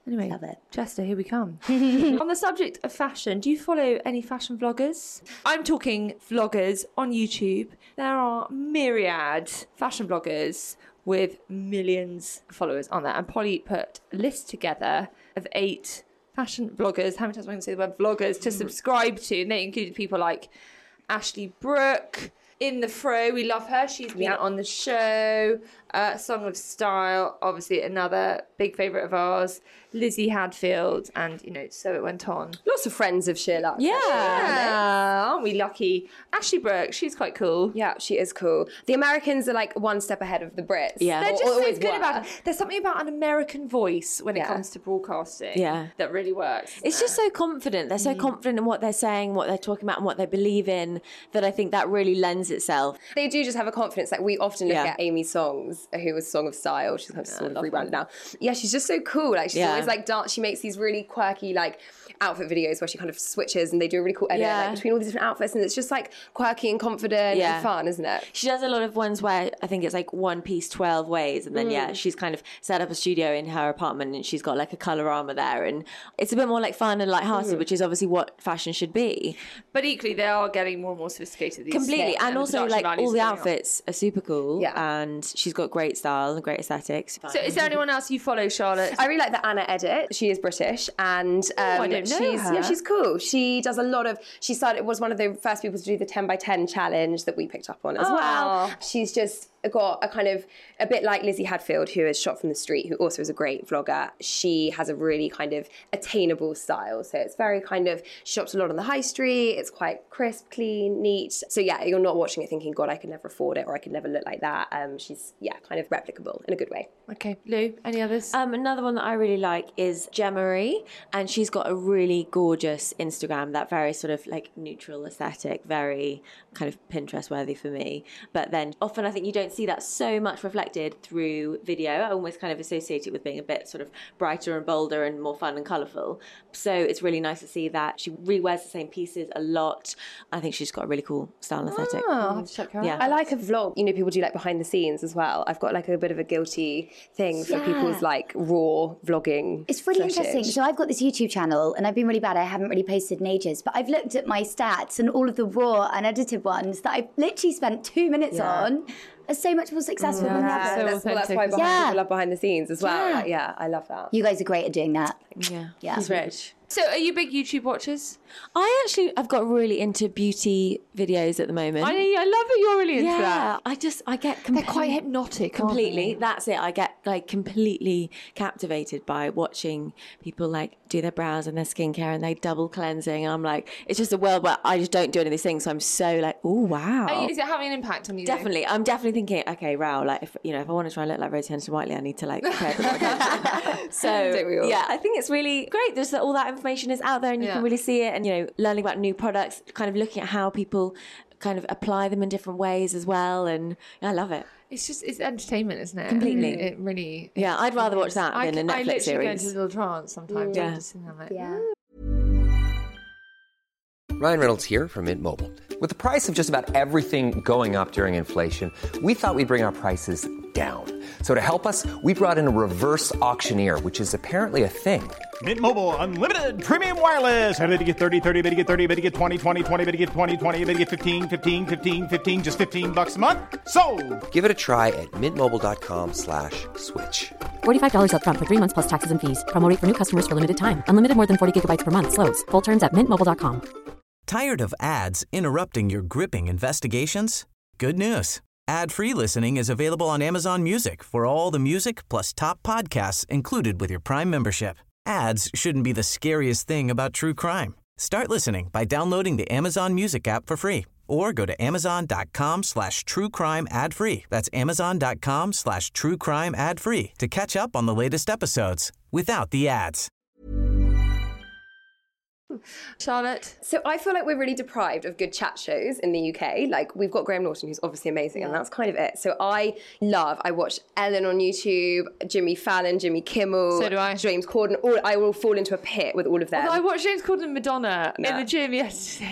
Speaker 3: Anyway,
Speaker 4: Love it.
Speaker 3: Chester, here we come. On the subject of fashion, do you follow any fashion vloggers? I'm talking vloggers on YouTube. There are myriad fashion vloggers with millions of followers on there. And Polly put a list together of 8 fashion vloggers. How many times am I going to say the word vloggers to subscribe to? And they included people like Ashley Brooke, In the Fro. We love her. She's been on the show. Song of Style, obviously another big favourite of ours. Lizzie Hadfield, and so it went on.
Speaker 6: Lots of friends of Sheila.
Speaker 3: Yeah, aren't we lucky? Ashley Brooke, she's quite cool.
Speaker 6: Yeah, she is cool. The Americans are like one step ahead of the Brits.
Speaker 5: Yeah.
Speaker 3: They're just
Speaker 6: always
Speaker 3: so good
Speaker 6: were.
Speaker 3: about it. There's something about an American voice when it comes to broadcasting that really works.
Speaker 5: It's just so confident. They're so confident in what they're saying, what they're talking about, and what they believe in, that I think that really lends itself.
Speaker 6: They do just have a confidence. Like, we often look at Amy Songs, who was Song of Style. She's kind of sort of rebranded now. Yeah, she's just so cool. Like, she's always like dance. She makes these really quirky like outfit videos where she kind of switches, and they do a really cool edit like, between all these different outfits, and it's just like quirky and confident and fun, isn't it?
Speaker 5: She does a lot of ones where I think it's like one piece 12 ways, and then she's kind of set up a studio in her apartment, and she's got like a colorama there, and it's a bit more like fun and lighthearted, which is obviously what fashion should be.
Speaker 3: But equally, they are getting more and more sophisticated these
Speaker 5: Completely,
Speaker 3: days,
Speaker 5: and also like all the outfits are super cool,
Speaker 6: and
Speaker 5: she's got great style and great aesthetics.
Speaker 3: So is there anyone else you follow, Charlotte?
Speaker 6: I really like the Anna edit. She is British, and
Speaker 3: I don't know her.
Speaker 6: She's cool. She does a lot of. She was one of the first people to do the 10x10 challenge that we picked up on as well. She's just got a bit like Lizzie Hadfield, who is Shot from the Street, who also is a great vlogger. She has a really kind of attainable style. So it's very kind of, she shops a lot on the high street. It's quite crisp, clean, neat. So yeah, you're not watching it thinking, God, I could never afford it, or I could never look like that. She's, kind of replicable in a good way.
Speaker 3: Okay, Lou, any others?
Speaker 5: Another one that I really like is Gemma-Marie, and she's got a really gorgeous Instagram, that very sort of like neutral aesthetic, very kind of Pinterest worthy for me. But then often I think you don't see that so much reflected through video. I almost kind of associate it with being a bit sort of brighter and bolder and more fun and colourful. So it's really nice to see that she rewears the same pieces a lot. I think she's got a really cool style and aesthetic.
Speaker 3: I'll have to check her out.
Speaker 5: Yeah.
Speaker 6: I like a vlog. People do like behind the scenes as well. I've got like a bit of a guilty thing for people's like raw vlogging.
Speaker 4: It's really
Speaker 6: footage.
Speaker 4: interesting. So I've got this YouTube channel, and I've been really bad. I haven't really posted in ages, but I've looked at my stats, and all of the raw and edited ones that I've literally spent 2 minutes on are so much more successful than the others.
Speaker 6: That's why people love behind the scenes as well. I love that.
Speaker 4: You guys are great at doing that.
Speaker 5: Yeah. He's rich.
Speaker 3: So are you big YouTube watchers?
Speaker 5: I've got really into beauty videos at the moment.
Speaker 3: I love that you're really into that.
Speaker 5: I get
Speaker 3: They're quite hypnotic,
Speaker 5: completely. That's it. I get like completely captivated by watching people like do their brows and their skincare and they double cleansing. And I'm like, it's just a world where I just don't do any of these things. So I'm so like, oh wow.
Speaker 3: Is it having an impact on you?
Speaker 5: Definitely. I'm definitely thinking, okay, Rao, like if I want to try and look like Rosie Huntington-Whiteley, I need to like pay a bit more attention. So I think it's really great. There's all that information is out there, and you can really see it, and learning about new products, kind of looking at how people kind of apply them in different ways as well, and I love it.
Speaker 3: It's entertainment, isn't it?
Speaker 5: Completely.
Speaker 3: It really.
Speaker 5: Yeah, I'd rather watch that than a Netflix
Speaker 3: I literally
Speaker 5: series.
Speaker 3: go into a little trance sometimes.
Speaker 5: Yeah.
Speaker 3: Just sitting there like,
Speaker 7: Ryan Reynolds here from Mint Mobile. With the price of just about everything going up during inflation, we thought we'd bring our prices down. So to help us, we brought in a reverse auctioneer, which is apparently a thing.
Speaker 8: Mint Mobile Unlimited Premium Wireless. How to get 30, 30, bit to get 30, bit to get 20, 20, 20, bit to get 20, 20, bit to get 15, 15, 15, 15, just $15 a month? Sold!
Speaker 7: Give it a try at mintmobile.com/switch.
Speaker 9: $45 up front for 3 months plus taxes and fees. Promo rate for new customers for limited time. Unlimited more than 40 gigabytes per month. Slows full terms at mintmobile.com.
Speaker 10: Tired of ads interrupting your gripping investigations? Good news. Ad-free listening is available on Amazon Music for all the music plus top podcasts included with your Prime membership. Ads shouldn't be the scariest thing about true crime. Start listening by downloading the Amazon Music app for free or go to amazon.com/truecrime ad-free. That's amazon.com/truecrime ad-free to catch up on the latest episodes without the ads.
Speaker 3: Charlotte?
Speaker 6: So I feel like we're really deprived of good chat shows in the UK. Like, we've got Graham Norton, who's obviously amazing, and that's kind of it. So I watch Ellen on YouTube, Jimmy Fallon, Jimmy Kimmel,
Speaker 3: So do I.
Speaker 6: James Corden. I will fall into a pit with all of them.
Speaker 3: Although I watched James Corden and Madonna in the gym yesterday.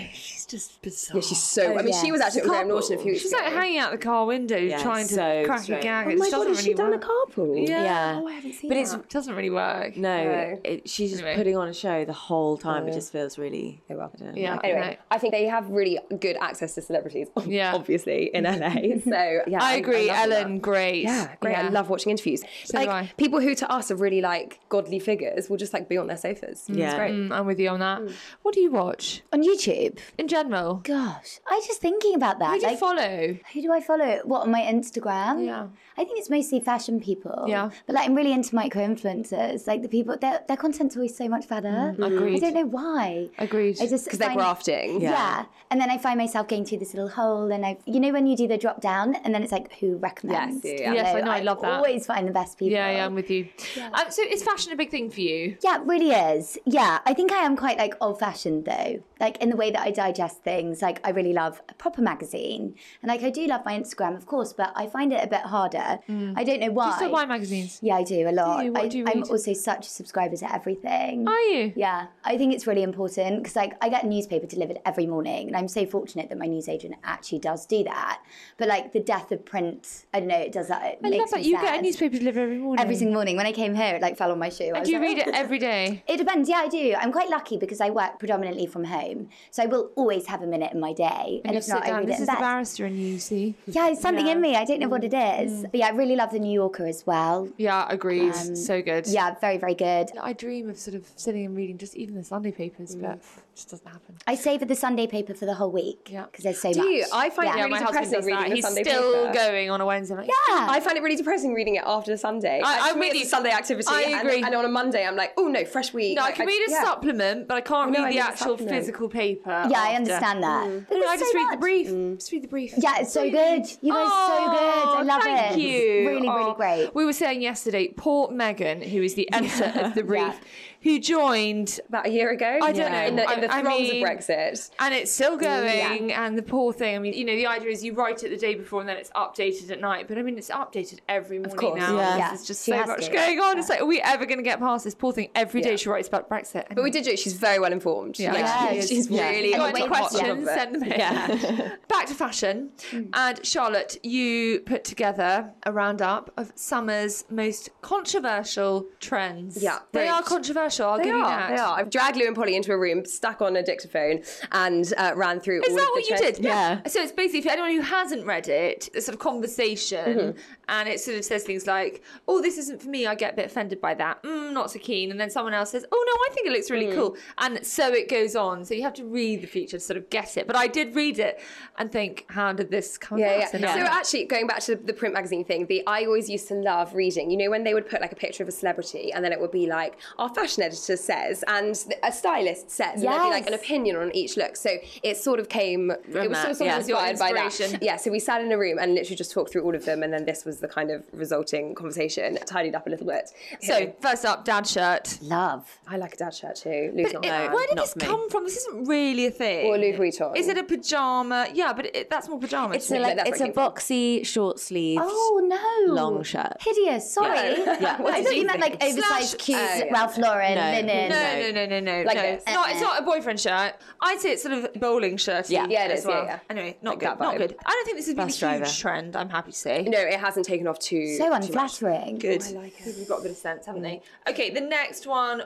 Speaker 3: just bizarre.
Speaker 6: Yeah, she's so. I mean, she was actually at Graham Norton a few weeks
Speaker 3: She's
Speaker 6: ago.
Speaker 3: like hanging out the car window trying to
Speaker 5: so
Speaker 3: crack
Speaker 5: strange.
Speaker 3: a gag.
Speaker 6: Oh
Speaker 3: It
Speaker 6: my
Speaker 3: just
Speaker 6: god,
Speaker 3: doesn't
Speaker 6: has
Speaker 3: really
Speaker 6: she done a
Speaker 3: work.
Speaker 6: carpool?
Speaker 5: Yeah.
Speaker 6: Oh, I haven't seen
Speaker 5: But
Speaker 6: that.
Speaker 3: It doesn't really work.
Speaker 5: No, she's just
Speaker 3: Anyway.
Speaker 5: putting on a show the whole time. It just feels really. I don't know.
Speaker 3: Yeah.
Speaker 6: Anyway, I think they have really good access to celebrities,
Speaker 3: Yeah.
Speaker 6: obviously, in LA. So, yeah.
Speaker 3: I agree.
Speaker 6: love all
Speaker 3: Ellen,
Speaker 6: that.
Speaker 3: great.
Speaker 6: Yeah, great. I love watching interviews.
Speaker 3: So do I.
Speaker 6: People who to us are really like godly figures will just like be on their sofas.
Speaker 5: Yeah.
Speaker 6: It's great.
Speaker 3: I'm with you on that. What do you watch
Speaker 4: On YouTube.
Speaker 3: in general?
Speaker 4: Gosh, I was just thinking about that.
Speaker 3: Who do you
Speaker 4: Like,
Speaker 3: follow?
Speaker 4: who do I follow? What, on my Instagram?
Speaker 3: Yeah.
Speaker 4: I think it's mostly fashion people.
Speaker 3: Yeah.
Speaker 4: But like I'm really into micro-influencers. Like the people, their content's always so much better.
Speaker 3: Agreed.
Speaker 4: I don't know why.
Speaker 3: Agreed.
Speaker 4: I just
Speaker 6: Because they're
Speaker 4: find-
Speaker 6: grafting.
Speaker 4: Yeah. And then I find myself going through this little hole and when you do the drop down and then it's like who recommends.
Speaker 6: Yes, yeah.
Speaker 3: Yes, I know, I love that.
Speaker 4: always find the best people.
Speaker 3: Yeah, I'm with you. So is fashion a big thing for you?
Speaker 4: Yeah, it really is. Yeah, I think I am quite like old-fashioned though. Like in the way that I digest things. Like I really love a proper magazine. And like I do love my Instagram, of course, but I find it a bit harder. I don't know why.
Speaker 3: Do you still buy magazines?
Speaker 4: Yeah, I do a lot.
Speaker 3: What do you
Speaker 4: I'm
Speaker 3: read?
Speaker 4: also such a subscriber to everything.
Speaker 3: Are you?
Speaker 4: Yeah, I think it's really important because like I get a newspaper delivered every morning, and I'm so fortunate that my newsagent actually does do that. But like the death of print, I don't know, it does that. It
Speaker 3: I love
Speaker 4: makes
Speaker 3: that.
Speaker 4: me
Speaker 3: You
Speaker 4: sad.
Speaker 3: get a newspaper delivered every morning.
Speaker 4: Every single morning. When I came here, it like fell on my shoe. I
Speaker 3: And
Speaker 4: was
Speaker 3: do you
Speaker 4: like,
Speaker 3: read it every day?
Speaker 4: It depends. Yeah, I do. I'm quite lucky because I work predominantly from home, so I will always have a minute in my day. And
Speaker 3: you
Speaker 4: if not,
Speaker 3: sit
Speaker 4: I
Speaker 3: down.
Speaker 4: read
Speaker 3: This
Speaker 4: it in
Speaker 3: is the
Speaker 4: bed.
Speaker 3: barrister in you, see?
Speaker 4: Yeah, it's something in me. I don't know what it is. But yeah, I really love the New Yorker as well.
Speaker 3: Yeah, agreed. So good.
Speaker 4: Yeah, very, very good.
Speaker 3: I dream of sort of sitting and reading just even the Sunday papers, but it just doesn't happen.
Speaker 4: I savour the Sunday paper for the whole week because there's so much.
Speaker 6: Do you? I find it
Speaker 4: Yeah,
Speaker 6: really
Speaker 3: my husband
Speaker 6: depressing
Speaker 3: does
Speaker 6: reading
Speaker 3: that.
Speaker 6: the
Speaker 3: He's
Speaker 6: Sunday
Speaker 3: still
Speaker 6: paper.
Speaker 3: going on a Wednesday. Like,
Speaker 4: Yeah.
Speaker 6: I find it really depressing reading it after Sunday.
Speaker 3: I'm
Speaker 6: For me,
Speaker 3: with
Speaker 6: it's
Speaker 3: you.
Speaker 6: a Sunday activity.
Speaker 3: I agree.
Speaker 6: And on a Monday, I'm like, oh no, fresh week.
Speaker 3: No, I
Speaker 6: Like,
Speaker 3: can read a
Speaker 6: yeah.
Speaker 3: supplement, but I can't
Speaker 6: No, I
Speaker 3: read the
Speaker 6: need a
Speaker 3: actual
Speaker 6: supplement.
Speaker 3: physical paper.
Speaker 4: Yeah, I
Speaker 3: after.
Speaker 4: understand that. But
Speaker 3: No, I
Speaker 4: there's
Speaker 3: just
Speaker 4: so
Speaker 3: read the
Speaker 4: much.
Speaker 3: brief. Just read the brief.
Speaker 4: Yeah, it's so good. You guys are so good. I love
Speaker 3: thank
Speaker 4: it.
Speaker 3: you.
Speaker 4: Really, really great.
Speaker 3: We were saying yesterday, poor Megan, who is the editor of the brief, who joined
Speaker 6: About a year ago.
Speaker 3: I don't know.
Speaker 6: In the
Speaker 3: I
Speaker 6: throes
Speaker 3: mean-
Speaker 6: of Brexit.
Speaker 3: and it's still going, and the poor thing. I mean, the idea is you write it the day before and then it's updated at night. But I mean, it's updated every morning
Speaker 6: course.
Speaker 3: now.
Speaker 5: Yeah.
Speaker 3: because There's just
Speaker 4: She
Speaker 3: so
Speaker 4: has
Speaker 3: much
Speaker 4: to.
Speaker 3: going on. It's like, are we ever going to get past this poor thing? Every day
Speaker 6: Yeah.
Speaker 3: she writes about Brexit.
Speaker 6: But we did do it. She's very well informed.
Speaker 3: Yeah.
Speaker 6: Like,
Speaker 4: Yeah,
Speaker 6: she's
Speaker 3: Yeah.
Speaker 6: really
Speaker 3: Got
Speaker 6: on
Speaker 3: any
Speaker 6: top of
Speaker 3: questions?
Speaker 6: it.
Speaker 3: Send them in. Back to fashion. And Charlotte, you put together a roundup of summer's most controversial trends.
Speaker 6: Yeah,
Speaker 3: They
Speaker 6: very-
Speaker 3: are controversial. I'll
Speaker 6: They
Speaker 3: give you
Speaker 6: are,
Speaker 3: that.
Speaker 6: they are. I've dragged Lou and Polly into a room, stuck on a dictaphone, and ran through
Speaker 3: Is
Speaker 6: all
Speaker 3: that
Speaker 6: of the
Speaker 3: what you
Speaker 6: trends.
Speaker 3: did?
Speaker 5: Yeah.
Speaker 3: So it's basically, for anyone who hasn't read it, a sort of conversation, and it sort of says things like, oh, this isn't for me, I get a bit offended by that, not so keen. And then someone else says, oh, no, I think it looks really cool. And so it goes on. So you have to read the feature to sort of get it. But I did read it and think, how did this come
Speaker 6: Yeah,
Speaker 3: about?
Speaker 6: yeah. So actually, going back to the print magazine thing, I always used to love reading. You know, when they would put like a picture of a celebrity, and then it would be like, our fashion editor says, and a stylist says, and there'd be like an opinion on each look. So it sort of came, it was
Speaker 5: that,
Speaker 6: sort of
Speaker 5: yeah.
Speaker 6: inspired by that.
Speaker 3: Inspiration.
Speaker 6: Yeah, so we sat in a room and literally just talked through all of them, and then this was the kind of resulting conversation, tidied up a little bit.
Speaker 3: So first up, dad shirt.
Speaker 4: Love.
Speaker 6: I like a dad shirt too. Lou's not bad.
Speaker 3: Where did
Speaker 5: not
Speaker 3: this
Speaker 5: for me.
Speaker 3: come from? This isn't really a thing.
Speaker 6: Or Louis Vuitton.
Speaker 3: Is it a pyjama? Yeah, but that's more pajamas.
Speaker 5: It's a boxy, short sleeves.
Speaker 4: Oh no.
Speaker 5: Long shirt.
Speaker 4: Hideous. Sorry.
Speaker 5: Yeah.
Speaker 6: What
Speaker 4: I
Speaker 6: did
Speaker 4: thought
Speaker 6: you
Speaker 4: you meant
Speaker 6: think?
Speaker 4: like oversized, cute Ralph Lauren linen.
Speaker 3: No.
Speaker 6: Like
Speaker 3: no.
Speaker 6: this.
Speaker 3: It's not a boyfriend shirt. I'd say it's sort of bowling shirt.
Speaker 5: Yeah.
Speaker 6: Yeah, it
Speaker 3: as
Speaker 6: is,
Speaker 3: well.
Speaker 6: yeah.
Speaker 3: Anyway, not
Speaker 6: Like
Speaker 3: good.
Speaker 6: that
Speaker 3: Not
Speaker 6: vibe.
Speaker 3: good. I don't think this has been a
Speaker 5: Bus
Speaker 3: huge
Speaker 5: driver.
Speaker 3: trend. I'm happy to say.
Speaker 6: No, it hasn't taken off too
Speaker 4: So
Speaker 6: much.
Speaker 4: unflattering.
Speaker 3: Good. People have got a bit of sense, haven't they? Okay, the next one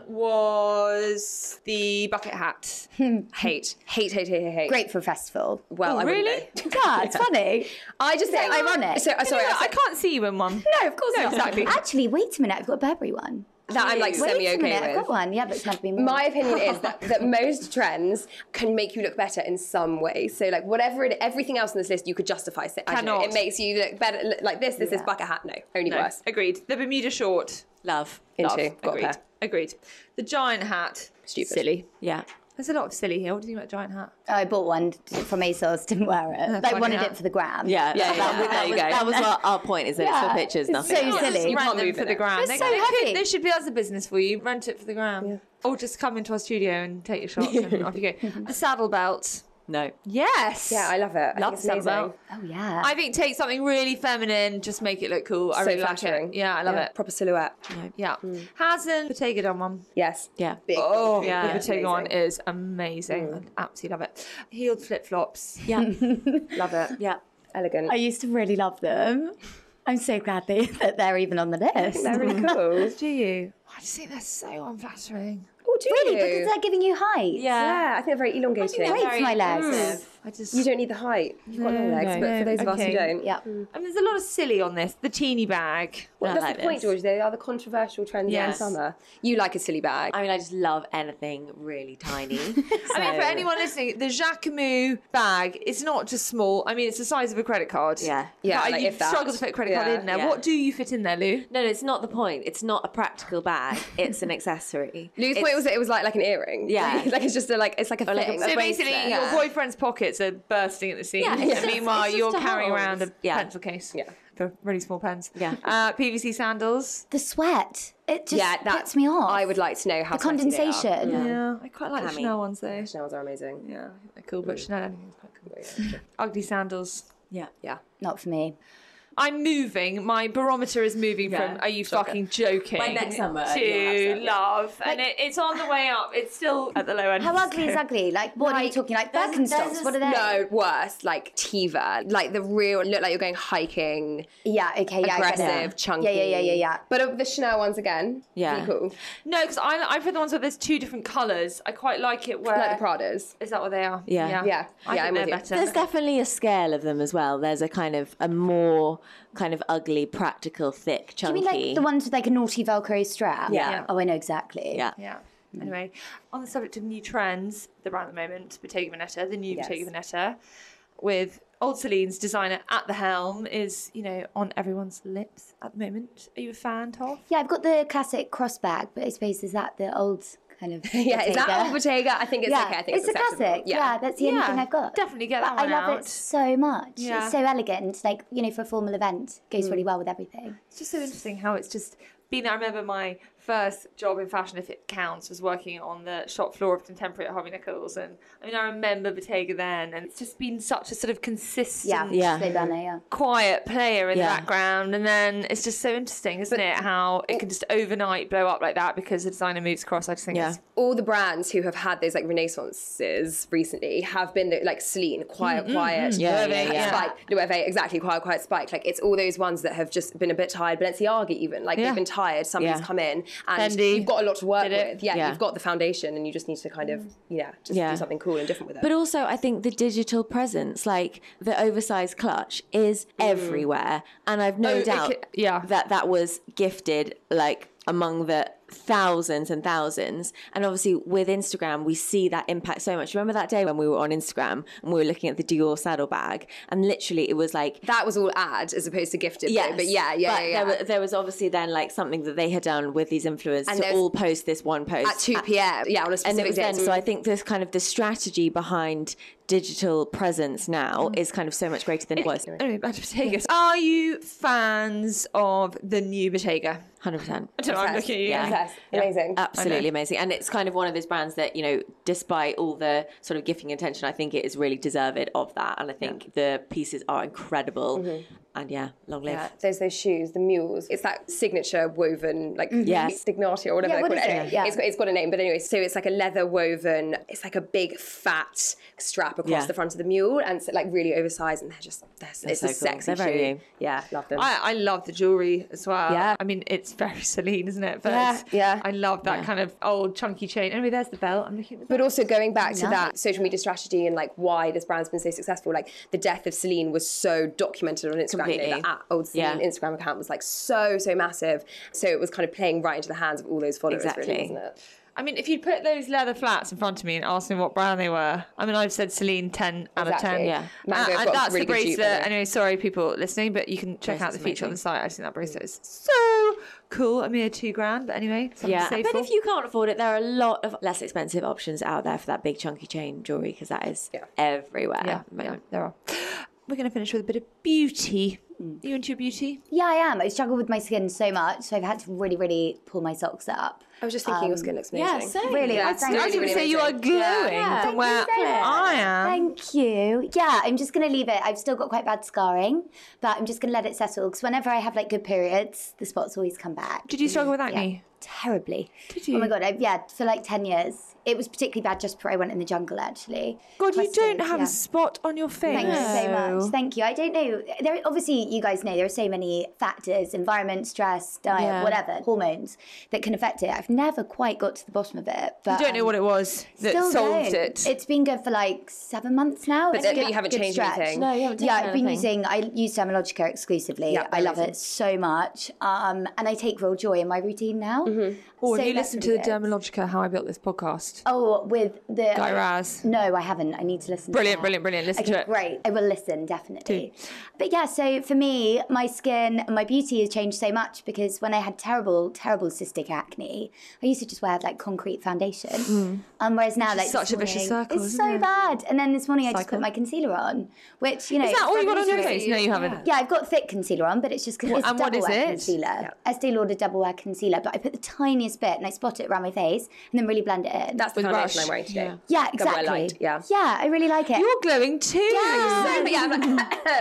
Speaker 3: was the bucket hat.
Speaker 6: Hate.
Speaker 4: Great for a festival.
Speaker 6: Well,
Speaker 3: Oh,
Speaker 6: I wouldn't
Speaker 3: really?
Speaker 6: know.
Speaker 4: Yeah, it's funny.
Speaker 6: I just think
Speaker 4: ironic?
Speaker 6: So sorry,
Speaker 3: I can't see you in one.
Speaker 4: No, of course not.
Speaker 3: exactly.
Speaker 4: Actually, wait a minute. I've got a Burberry one.
Speaker 6: that I'm like
Speaker 4: Wait
Speaker 6: semi
Speaker 4: a
Speaker 6: okay
Speaker 4: minute. I've
Speaker 6: with.
Speaker 4: got one. Yeah, but it's never been worn.
Speaker 6: My opinion is that most trends can make you look better in some way. So like everything else on this list you could justify. So, I don't know,
Speaker 3: Cannot.
Speaker 6: it makes you look better. Like this is bucket hat. No, only
Speaker 3: No,
Speaker 6: worse.
Speaker 3: agreed. The Bermuda short.
Speaker 5: Love.
Speaker 6: Into.
Speaker 3: Love.
Speaker 6: Got a
Speaker 3: Agreed.
Speaker 6: pair.
Speaker 3: Agreed. The giant hat.
Speaker 6: Stupid.
Speaker 3: Silly.
Speaker 5: Yeah.
Speaker 3: There's a lot of silly here. What do you think about giant hat?
Speaker 4: Oh, I bought one from ASOS, didn't wear it. Like,
Speaker 3: funny
Speaker 4: wanted
Speaker 3: hat.
Speaker 4: it for the gram.
Speaker 5: Yeah. There you go. That was our point, is that it's
Speaker 4: Yeah.
Speaker 5: for pictures,
Speaker 4: It's
Speaker 5: nothing
Speaker 4: so
Speaker 5: else.
Speaker 4: silly.
Speaker 6: You
Speaker 3: Rent
Speaker 6: can't
Speaker 3: them
Speaker 6: move
Speaker 3: for
Speaker 6: it.
Speaker 3: the gram.
Speaker 4: They're so heavy.
Speaker 3: They should be as a business for you. Rent it for the gram. Or just come into our studio and take your shots and off you go. The saddle belt.
Speaker 5: No.
Speaker 3: Yes.
Speaker 6: Yeah, I love it. I
Speaker 3: Love
Speaker 6: think it's amazing.
Speaker 3: Sandbelt.
Speaker 4: Oh, yeah.
Speaker 3: I think take something really feminine, just make it look cool. I
Speaker 6: So
Speaker 3: really like
Speaker 6: flattering.
Speaker 3: it. Yeah, I love it.
Speaker 6: Proper silhouette.
Speaker 3: Yeah. Hasn't Bottega done one?
Speaker 6: Yes.
Speaker 5: Yeah.
Speaker 6: Big.
Speaker 3: Oh,
Speaker 5: Yeah.
Speaker 3: the Bottega one
Speaker 6: Amazing.
Speaker 3: is amazing. I absolutely love it. Heeled flip-flops.
Speaker 5: Yeah.
Speaker 6: Love it.
Speaker 5: Yeah.
Speaker 6: Elegant.
Speaker 4: I used to really love them. I'm so glad that they're even on the list.
Speaker 6: They're really cool.
Speaker 3: Do you? I just think they're so unflattering.
Speaker 6: Oh, do
Speaker 4: Really?
Speaker 6: you?
Speaker 4: Because they're giving you height.
Speaker 6: Yeah, I think they're very elongated.
Speaker 4: Great for my legs.
Speaker 3: I just...
Speaker 6: You don't need the height. You've got long legs, but for those of us who don't.
Speaker 4: Yeah.
Speaker 3: I mean, there's a lot of silly on this. The teeny bag.
Speaker 6: Well,
Speaker 5: I
Speaker 6: that's
Speaker 5: like
Speaker 6: the point,
Speaker 5: this.
Speaker 6: George. They are the controversial trends in
Speaker 3: Yes.
Speaker 6: summer. You like a silly bag.
Speaker 5: I mean, I just love anything really tiny.
Speaker 3: I mean, for anyone listening, the Jacquemus bag is not just small. I mean, it's the size of a credit card.
Speaker 5: Yeah.
Speaker 6: Yeah,
Speaker 3: But
Speaker 6: like
Speaker 3: you
Speaker 6: if that.
Speaker 3: struggle to fit a credit card
Speaker 6: Yeah.
Speaker 3: in there.
Speaker 5: Yeah.
Speaker 3: What do you fit in there, Lou?
Speaker 5: No, it's not the point. It's not a practical bag. It's an accessory.
Speaker 6: Lou's
Speaker 5: It's-
Speaker 6: point was that it was like an earring.
Speaker 5: Yeah.
Speaker 6: Like it's just it's like a
Speaker 5: Or like
Speaker 6: thing.
Speaker 5: a
Speaker 3: So basically,
Speaker 5: bracelet.
Speaker 3: your
Speaker 6: Yeah.
Speaker 3: boyfriend's pockets are bursting at the seams.
Speaker 5: Yeah, it's
Speaker 3: And
Speaker 5: just-
Speaker 3: meanwhile,
Speaker 5: it's just
Speaker 3: you're
Speaker 5: to
Speaker 3: carrying
Speaker 5: hold.
Speaker 3: around a
Speaker 5: Yeah.
Speaker 3: pencil case.
Speaker 6: Yeah.
Speaker 3: For really small pens.
Speaker 5: Yeah.
Speaker 3: PVC sandals.
Speaker 4: The sweat. It just
Speaker 6: Yeah, that
Speaker 4: puts me off.
Speaker 6: I would like to know how
Speaker 4: the
Speaker 6: sweaty they are.
Speaker 4: condensation.
Speaker 3: Yeah. I quite like the
Speaker 5: Cami.
Speaker 3: Chanel ones though.
Speaker 6: Chanel's are amazing.
Speaker 3: Yeah, I think they're cool, but Chanel anything's quite cool. Ugly sandals.
Speaker 5: Yeah.
Speaker 6: Yeah.
Speaker 4: Not for me.
Speaker 3: I'm moving. My barometer is moving
Speaker 5: Yeah.
Speaker 3: from, are you fucking joking?
Speaker 5: By next summer,
Speaker 3: To
Speaker 5: you'll have some.
Speaker 3: love. And it's on the way up. It's still at the low end.
Speaker 4: How ugly is ugly? Like, what are you talking? Like Birkenstocks? What are they?
Speaker 6: No, worse. Like Teva. Like the real, look like you're going hiking.
Speaker 4: Yeah, okay, yeah, I get
Speaker 6: Aggressive,
Speaker 4: it.
Speaker 6: chunky.
Speaker 4: Yeah.
Speaker 6: But the Chanel ones again.
Speaker 5: Yeah.
Speaker 6: Really cool.
Speaker 3: No, because I prefer the ones where there's two different colours. I quite like it where...
Speaker 6: Like the Pradas.
Speaker 3: Is that what they are?
Speaker 5: Yeah.
Speaker 6: Yeah.
Speaker 3: I
Speaker 6: Yeah,
Speaker 3: think
Speaker 6: I'm
Speaker 3: they're
Speaker 6: with you.
Speaker 3: better.
Speaker 5: There's definitely a scale of them as well. There's a kind of a more kind of ugly, practical, thick,
Speaker 4: Do you
Speaker 5: chunky.
Speaker 4: mean like the ones with like a naughty Velcro strap?
Speaker 5: Yeah.
Speaker 4: Oh, I know exactly.
Speaker 5: Yeah.
Speaker 3: Yeah. Anyway, on the subject of new trends, the brand at the moment, Bottega Veneta, the new
Speaker 6: Yes.
Speaker 3: Bottega Veneta, with old Celine's designer at the helm, is, on everyone's lips at the moment. Are you a fan, Toff?
Speaker 4: Yeah, I've got the classic cross bag, but I suppose is that the old kind of
Speaker 6: Yeah, is that
Speaker 4: Bottega?
Speaker 6: old Bottega? I think it's okay. I think
Speaker 4: it's a
Speaker 6: acceptable.
Speaker 4: classic. Yeah, that's the only thing I've got.
Speaker 3: Definitely get
Speaker 4: But
Speaker 3: that one
Speaker 4: I love
Speaker 3: out.
Speaker 4: it so much.
Speaker 3: Yeah.
Speaker 4: It's so elegant. Like, for a formal event, goes really well with everything.
Speaker 3: It's just so interesting how it's just been there. I remember my first job in fashion, if it counts, was working on the shop floor of Contemporary at Harvey Nichols. And I remember Bottega then, and it's just been such a sort of consistent,
Speaker 5: Yeah.
Speaker 4: So Banner, yeah.
Speaker 3: quiet player in the
Speaker 5: Yeah.
Speaker 3: background. And then it's just so interesting, isn't it? How it can just overnight blow up like that because the designer moves across. I just think it's
Speaker 6: All the brands who have had those like renaissances recently have been like Celine, quiet,
Speaker 5: Yeah, yeah, yeah.
Speaker 6: Spike, Loewe, exactly, quiet, Spike. Like it's all those ones that have just been a bit tired. Balenciaga even, like they've been tired. Somebody's
Speaker 5: Yeah.
Speaker 6: come in and
Speaker 3: Fendi
Speaker 6: you've got a lot to work
Speaker 3: did it.
Speaker 6: with. Yeah,
Speaker 5: Yeah.
Speaker 6: you've got the foundation and you just need to kind of, just do something cool and different with it.
Speaker 5: But also, I think the digital presence, like the oversized clutch, is everywhere. And I've no doubt that was gifted, like, among the thousands and thousands. And obviously, with Instagram, we see that impact so much. Remember that day when we were on Instagram and we were looking at the Dior saddlebag, and literally it was like...
Speaker 6: That was all ad as opposed to gifted.
Speaker 5: Yes,
Speaker 6: though, but yeah.
Speaker 5: There was obviously then like something that they had done with these influencers
Speaker 6: And
Speaker 5: to
Speaker 6: there's-
Speaker 5: all post this one post
Speaker 6: At 2 p.m. Yeah, on a
Speaker 5: and it
Speaker 6: specific
Speaker 5: was
Speaker 6: day.
Speaker 5: then, so I think this kind of the strategy behind digital presence now is kind of so much greater than it was.
Speaker 3: Anyway, back to Bottega. Are you fans of the new Bottega?
Speaker 5: 100%.
Speaker 3: I don't know, I'm looking at you.
Speaker 6: Yes, amazing.
Speaker 5: Absolutely amazing. And it's kind of one of those brands that, despite all the sort of gifting attention, I think it is really deserved of that. And I think the pieces are incredible. And long live.
Speaker 6: Yeah, there's those shoes, the mules. It's that signature woven, like
Speaker 5: Yes.
Speaker 6: Stignati or whatever
Speaker 4: Yeah,
Speaker 6: they
Speaker 4: what
Speaker 6: call
Speaker 4: is
Speaker 6: it.
Speaker 4: it? Yeah.
Speaker 6: It's got a name, but anyway, so it's like a leather woven, it's like a big fat strap across the front of the mule and it's like really oversized and it's
Speaker 5: so
Speaker 6: a
Speaker 5: cool.
Speaker 6: sexy
Speaker 5: They're very
Speaker 6: shoe.
Speaker 5: new.
Speaker 6: Yeah, love them.
Speaker 3: I love the jewellery as well.
Speaker 6: Yeah.
Speaker 3: I mean, it's very Celine, isn't it? But
Speaker 6: Yeah.
Speaker 3: I love that kind of old chunky chain. Anyway, there's the belt. I'm looking at the belt.
Speaker 6: But also going back to that social media strategy and like why this brand's been so successful, like the death of Celine was so documented on Instagram.
Speaker 5: Completely.
Speaker 6: The @old Celine Instagram account was like so massive. So it was kind of playing right into the hands of all those followers,
Speaker 5: Exactly.
Speaker 6: really, wasn't it?
Speaker 3: I mean, if you'd put those leather flats in front of me and asked me what brand they were, I mean, I've said Celine 10 out of 10.
Speaker 6: Exactly.
Speaker 5: Yeah.
Speaker 6: Mango have
Speaker 3: And
Speaker 6: got
Speaker 3: that's
Speaker 6: really
Speaker 3: the
Speaker 6: good dupe,
Speaker 3: bracelet.
Speaker 6: haven't they?
Speaker 3: Anyway, sorry, people listening, but you can check out the
Speaker 5: Bracelet's
Speaker 3: feature on the
Speaker 5: amazing.
Speaker 3: site. I just think that bracelet is so cool. I mean, $2,000, but anyway, something to save
Speaker 5: But
Speaker 3: for.
Speaker 5: if you can't afford it, there are a lot of less expensive options out there for that big chunky chain jewellery because that is everywhere at the moment.
Speaker 3: there are. We're going to finish with a bit of beauty. Are you into your beauty?
Speaker 4: Yeah, I am. I struggle with my skin so much, so I've had to really, really pull my socks up.
Speaker 6: I was just thinking your skin looks amazing.
Speaker 5: Yeah, same.
Speaker 4: Really,
Speaker 6: Yeah,
Speaker 4: I
Speaker 6: it's
Speaker 4: was
Speaker 3: I was going to say you are glowing from where I am.
Speaker 4: Thank you. Yeah, I'm just going to leave it. I've still got quite bad scarring, but I'm just going to let it settle because whenever I have like good periods, the spots always come back.
Speaker 3: Did you struggle with acne?
Speaker 4: Yeah, terribly.
Speaker 3: Did you?
Speaker 4: Oh my God, for like 10 years. It was particularly bad just before I went in the jungle, actually.
Speaker 3: God, you
Speaker 4: Twisted,
Speaker 3: don't have a spot on your face.
Speaker 4: Thank you so much. Thank you. I don't know. Obviously, you guys know there are so many factors, environment, stress, diet, whatever, hormones that can affect it. I've never quite got to the bottom of it. But
Speaker 3: You don't know what it was that
Speaker 4: still
Speaker 3: solved
Speaker 4: don't.
Speaker 3: it.
Speaker 4: It's been good for like 7 months now.
Speaker 6: But
Speaker 4: It's
Speaker 6: then
Speaker 4: good-
Speaker 6: you haven't
Speaker 4: good
Speaker 6: changed
Speaker 4: stretch.
Speaker 6: anything.
Speaker 5: No, you haven't taken anything.
Speaker 4: I use Dermalogica exclusively.
Speaker 6: Yeah,
Speaker 4: I love
Speaker 6: amazing.
Speaker 4: it so much. And I take real joy in my routine now.
Speaker 3: Or
Speaker 4: So
Speaker 3: have you
Speaker 4: that's
Speaker 3: listened to
Speaker 4: really
Speaker 3: the
Speaker 4: good.
Speaker 3: Dermalogica, How I Built This podcast?
Speaker 4: Oh, with the
Speaker 3: Guy Raz.
Speaker 4: No, I haven't. I need to listen.
Speaker 3: Brilliant,
Speaker 4: to that.
Speaker 3: brilliant. Listen
Speaker 4: Okay,
Speaker 3: to it.
Speaker 4: great. I will listen, definitely. But yeah, so for me, my skin and my beauty has changed so much because when I had terrible, terrible cystic acne, I used to just wear like concrete foundation. Whereas now, like
Speaker 3: such
Speaker 4: this
Speaker 3: a vicious
Speaker 4: morning-
Speaker 3: circle,
Speaker 4: It's
Speaker 3: isn't
Speaker 4: so
Speaker 3: it?
Speaker 4: bad. And then this morning I just
Speaker 3: Cycle.
Speaker 4: put my concealer on, which, you know.
Speaker 3: Is that all you got on your
Speaker 4: revolutionary.
Speaker 3: face? No, you haven't.
Speaker 4: Yeah, I've got thick concealer on, but it's just because it's
Speaker 3: and what
Speaker 4: double
Speaker 3: is
Speaker 4: wear
Speaker 3: it?
Speaker 4: concealer. Estee Lauder double wear concealer, but I put the tiniest bit and I spot it around my face and then really blend it in.
Speaker 6: That's the
Speaker 3: With
Speaker 6: foundation
Speaker 3: brush.
Speaker 6: I'm wearing today.
Speaker 4: yeah,
Speaker 6: Double wear
Speaker 4: exactly.
Speaker 6: light, yeah.
Speaker 4: Yeah, I really like it.
Speaker 3: You're glowing too.
Speaker 4: Yeah.
Speaker 6: But yeah, I'm like, no,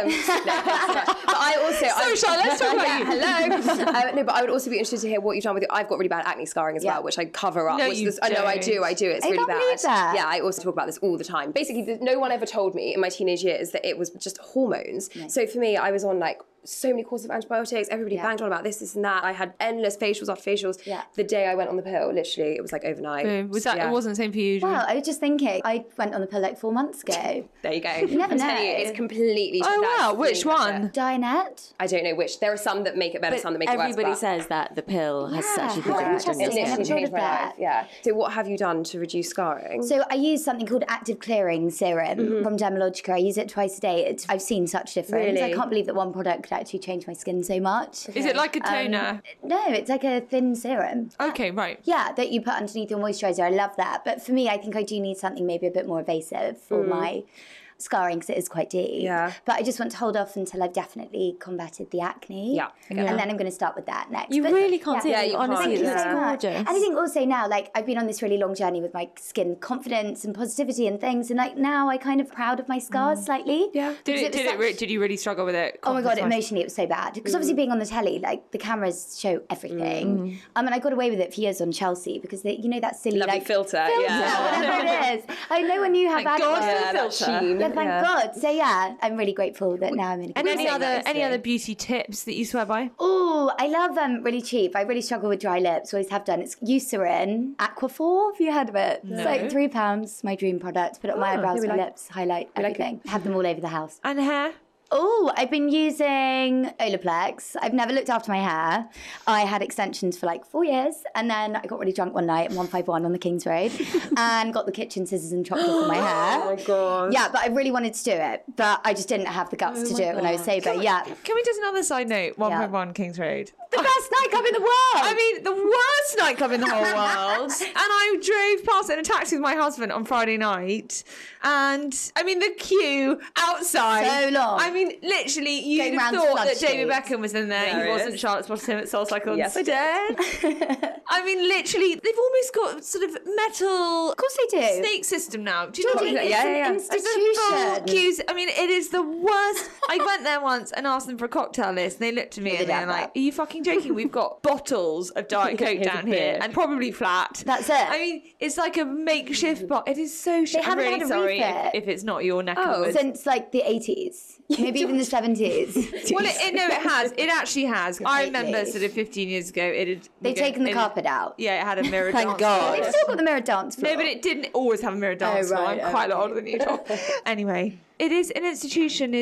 Speaker 6: but I also...
Speaker 3: So, Charlotte, let's talk about
Speaker 6: yeah,
Speaker 3: you.
Speaker 6: hello. No, but I would also be interested to hear what you've done with it. I've got really bad acne scarring as well, which I cover up.
Speaker 3: No,
Speaker 6: which
Speaker 3: you
Speaker 6: I know I do.
Speaker 3: don't.
Speaker 6: It's
Speaker 4: I
Speaker 6: really
Speaker 4: can't
Speaker 6: bad.
Speaker 4: believe that.
Speaker 6: Yeah, I also talk about this all the time. Basically, no one ever told me in my teenage years that it was just hormones. So for me, I was on like so many courses of antibiotics. Everybody banged on about this and that. I had endless facials after facials.
Speaker 4: Yeah.
Speaker 6: The day I went on the pill, literally, it was like overnight.
Speaker 3: Boom. Was that?
Speaker 6: Yeah.
Speaker 3: It wasn't the same for you.
Speaker 4: Well, I was just thinking, I went on the pill like 4 months ago.
Speaker 6: There you go.
Speaker 4: You never
Speaker 6: I'm telling
Speaker 4: know.
Speaker 6: you, it's completely...
Speaker 3: Oh,
Speaker 6: that's
Speaker 3: wow. Which
Speaker 6: really
Speaker 3: one?
Speaker 6: better.
Speaker 4: Dinette.
Speaker 6: I don't know which. There are some that make it better, some that make it worse.
Speaker 5: Everybody
Speaker 6: but-
Speaker 5: says that the pill has such a big
Speaker 4: Yeah,
Speaker 5: impact on your
Speaker 4: interesting.
Speaker 6: It
Speaker 5: skin.
Speaker 6: literally changed
Speaker 4: of
Speaker 6: my
Speaker 4: that.
Speaker 6: life. Yeah. So what have you done to reduce scarring?
Speaker 4: So I use something called Active Clearing Serum from Dermalogica. I use it twice a day. I've seen such difference.
Speaker 6: Really?
Speaker 4: I can't believe that one product could actually change my skin so much.
Speaker 3: Is it like a toner?
Speaker 4: No, it's like a thin serum.
Speaker 3: Okay, right.
Speaker 4: Yeah, that you put underneath your moisturiser. I love that. But for me, I think I do need something maybe a bit more evasive for my scarring because it is quite deep.
Speaker 6: Yeah.
Speaker 4: But I just want to hold off until I've definitely combated the acne.
Speaker 6: Yeah, I get
Speaker 4: And
Speaker 6: that.
Speaker 4: then I'm going to start with that next.
Speaker 5: You
Speaker 4: But-
Speaker 5: really can't see
Speaker 6: Yeah,
Speaker 5: it.
Speaker 6: you
Speaker 5: Honestly,
Speaker 6: can't.
Speaker 5: it's
Speaker 6: Thank you so
Speaker 4: much.
Speaker 5: gorgeous.
Speaker 4: And I think also now, like, I've been on this really long journey with my skin confidence and positivity and things, and like now I kind of proud of my scars slightly.
Speaker 6: Yeah.
Speaker 3: Did you really struggle with it?
Speaker 4: Oh my god,
Speaker 3: confidence-wise?
Speaker 4: emotionally it was so bad because obviously being on the telly, like the cameras show everything. And I got away with it for years on Chelsea because they, you know, that silly
Speaker 6: Lovely
Speaker 4: like
Speaker 6: filter, yeah.
Speaker 4: whatever it is. I no one knew how
Speaker 3: Thank
Speaker 4: bad
Speaker 3: God
Speaker 4: it was.
Speaker 3: for the
Speaker 6: that
Speaker 3: filter.
Speaker 6: sheen.
Speaker 4: Yeah, thank God. So yeah, I'm really grateful that now I'm in a
Speaker 3: And
Speaker 4: good
Speaker 3: any
Speaker 4: place.
Speaker 3: other beauty tips that you swear by?
Speaker 4: Oh, I love really cheap. I really struggle with dry lips. Always have done. It's Eucerin Aquaphor. Have you heard of it? It's like £3. My dream product. Put it on my eyebrows, my lips, highlight everything. Have them all over the house.
Speaker 3: And hair?
Speaker 4: Oh, I've been using Olaplex. I've never looked after my hair. I had extensions for like 4 years, and then I got really drunk one night at 151 on the King's Road and got the kitchen scissors and chopped off my hair.
Speaker 6: Oh my God.
Speaker 4: Yeah, but I really wanted to do it, but I just didn't have the guts to do it when I was sober. Yeah.
Speaker 3: Can we just another side note? 1.1 Kings Road.
Speaker 4: The best nightclub in the world!
Speaker 3: I mean, the worst nightclub in the whole world. And I drove past it in a taxi with my husband on Friday night. And, I mean, the queue outside.
Speaker 4: So long.
Speaker 3: I mean, literally, you'd
Speaker 4: Going
Speaker 3: have
Speaker 4: round
Speaker 3: thought
Speaker 4: Flood
Speaker 3: that David
Speaker 4: Street.
Speaker 3: Beckham was in there.
Speaker 6: There
Speaker 3: He
Speaker 6: he
Speaker 3: wasn't.
Speaker 6: is.
Speaker 3: Charlotte spotted him at Soul Cycle
Speaker 6: Yes, I
Speaker 3: instead. I mean, literally, they've almost got sort of metal...
Speaker 4: Of course they do.
Speaker 3: snake system now. Do you know what I
Speaker 4: Georgie,
Speaker 3: mean?
Speaker 4: it's an
Speaker 3: There's a full
Speaker 4: institution.
Speaker 3: queues. I mean, it is the worst. I went there once and asked them for a cocktail list, and they looked at me and they're like, "Are you fucking joking? We've got bottles of Diet Coke
Speaker 6: Here's a
Speaker 3: down here,
Speaker 6: beer.
Speaker 3: and probably flat.
Speaker 4: That's it.
Speaker 3: I mean, it's like a makeshift bar. It is so shit. I'm
Speaker 4: haven't
Speaker 3: really
Speaker 4: had a
Speaker 3: sorry
Speaker 4: refit.
Speaker 3: if it's not your neck of the woods.
Speaker 4: Since like the 80s, maybe even the 70s.
Speaker 3: Well, no, it has. It actually has. I remember
Speaker 4: Completely.
Speaker 3: sort of 15 years ago, it had.
Speaker 4: They've taken the carpet out.
Speaker 3: Yeah, it had a mirror
Speaker 4: Thank
Speaker 3: dance
Speaker 4: God.
Speaker 3: floor.
Speaker 4: They've still got the mirror dance floor.
Speaker 3: No, but it didn't always have a mirror dance floor.
Speaker 4: right,
Speaker 3: I'm quite a lot
Speaker 4: okay.
Speaker 3: older than you, Tom. Anyway, it is an institution.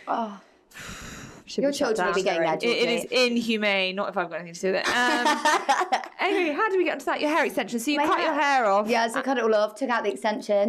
Speaker 4: Your children will be going there,
Speaker 3: It is inhumane. Not if I've got anything to do with it. Anyway, how did we get into that? Your hair extensions. So you
Speaker 4: My
Speaker 3: cut your hair off.
Speaker 4: Yeah, so I cut it all off, took out the extensions,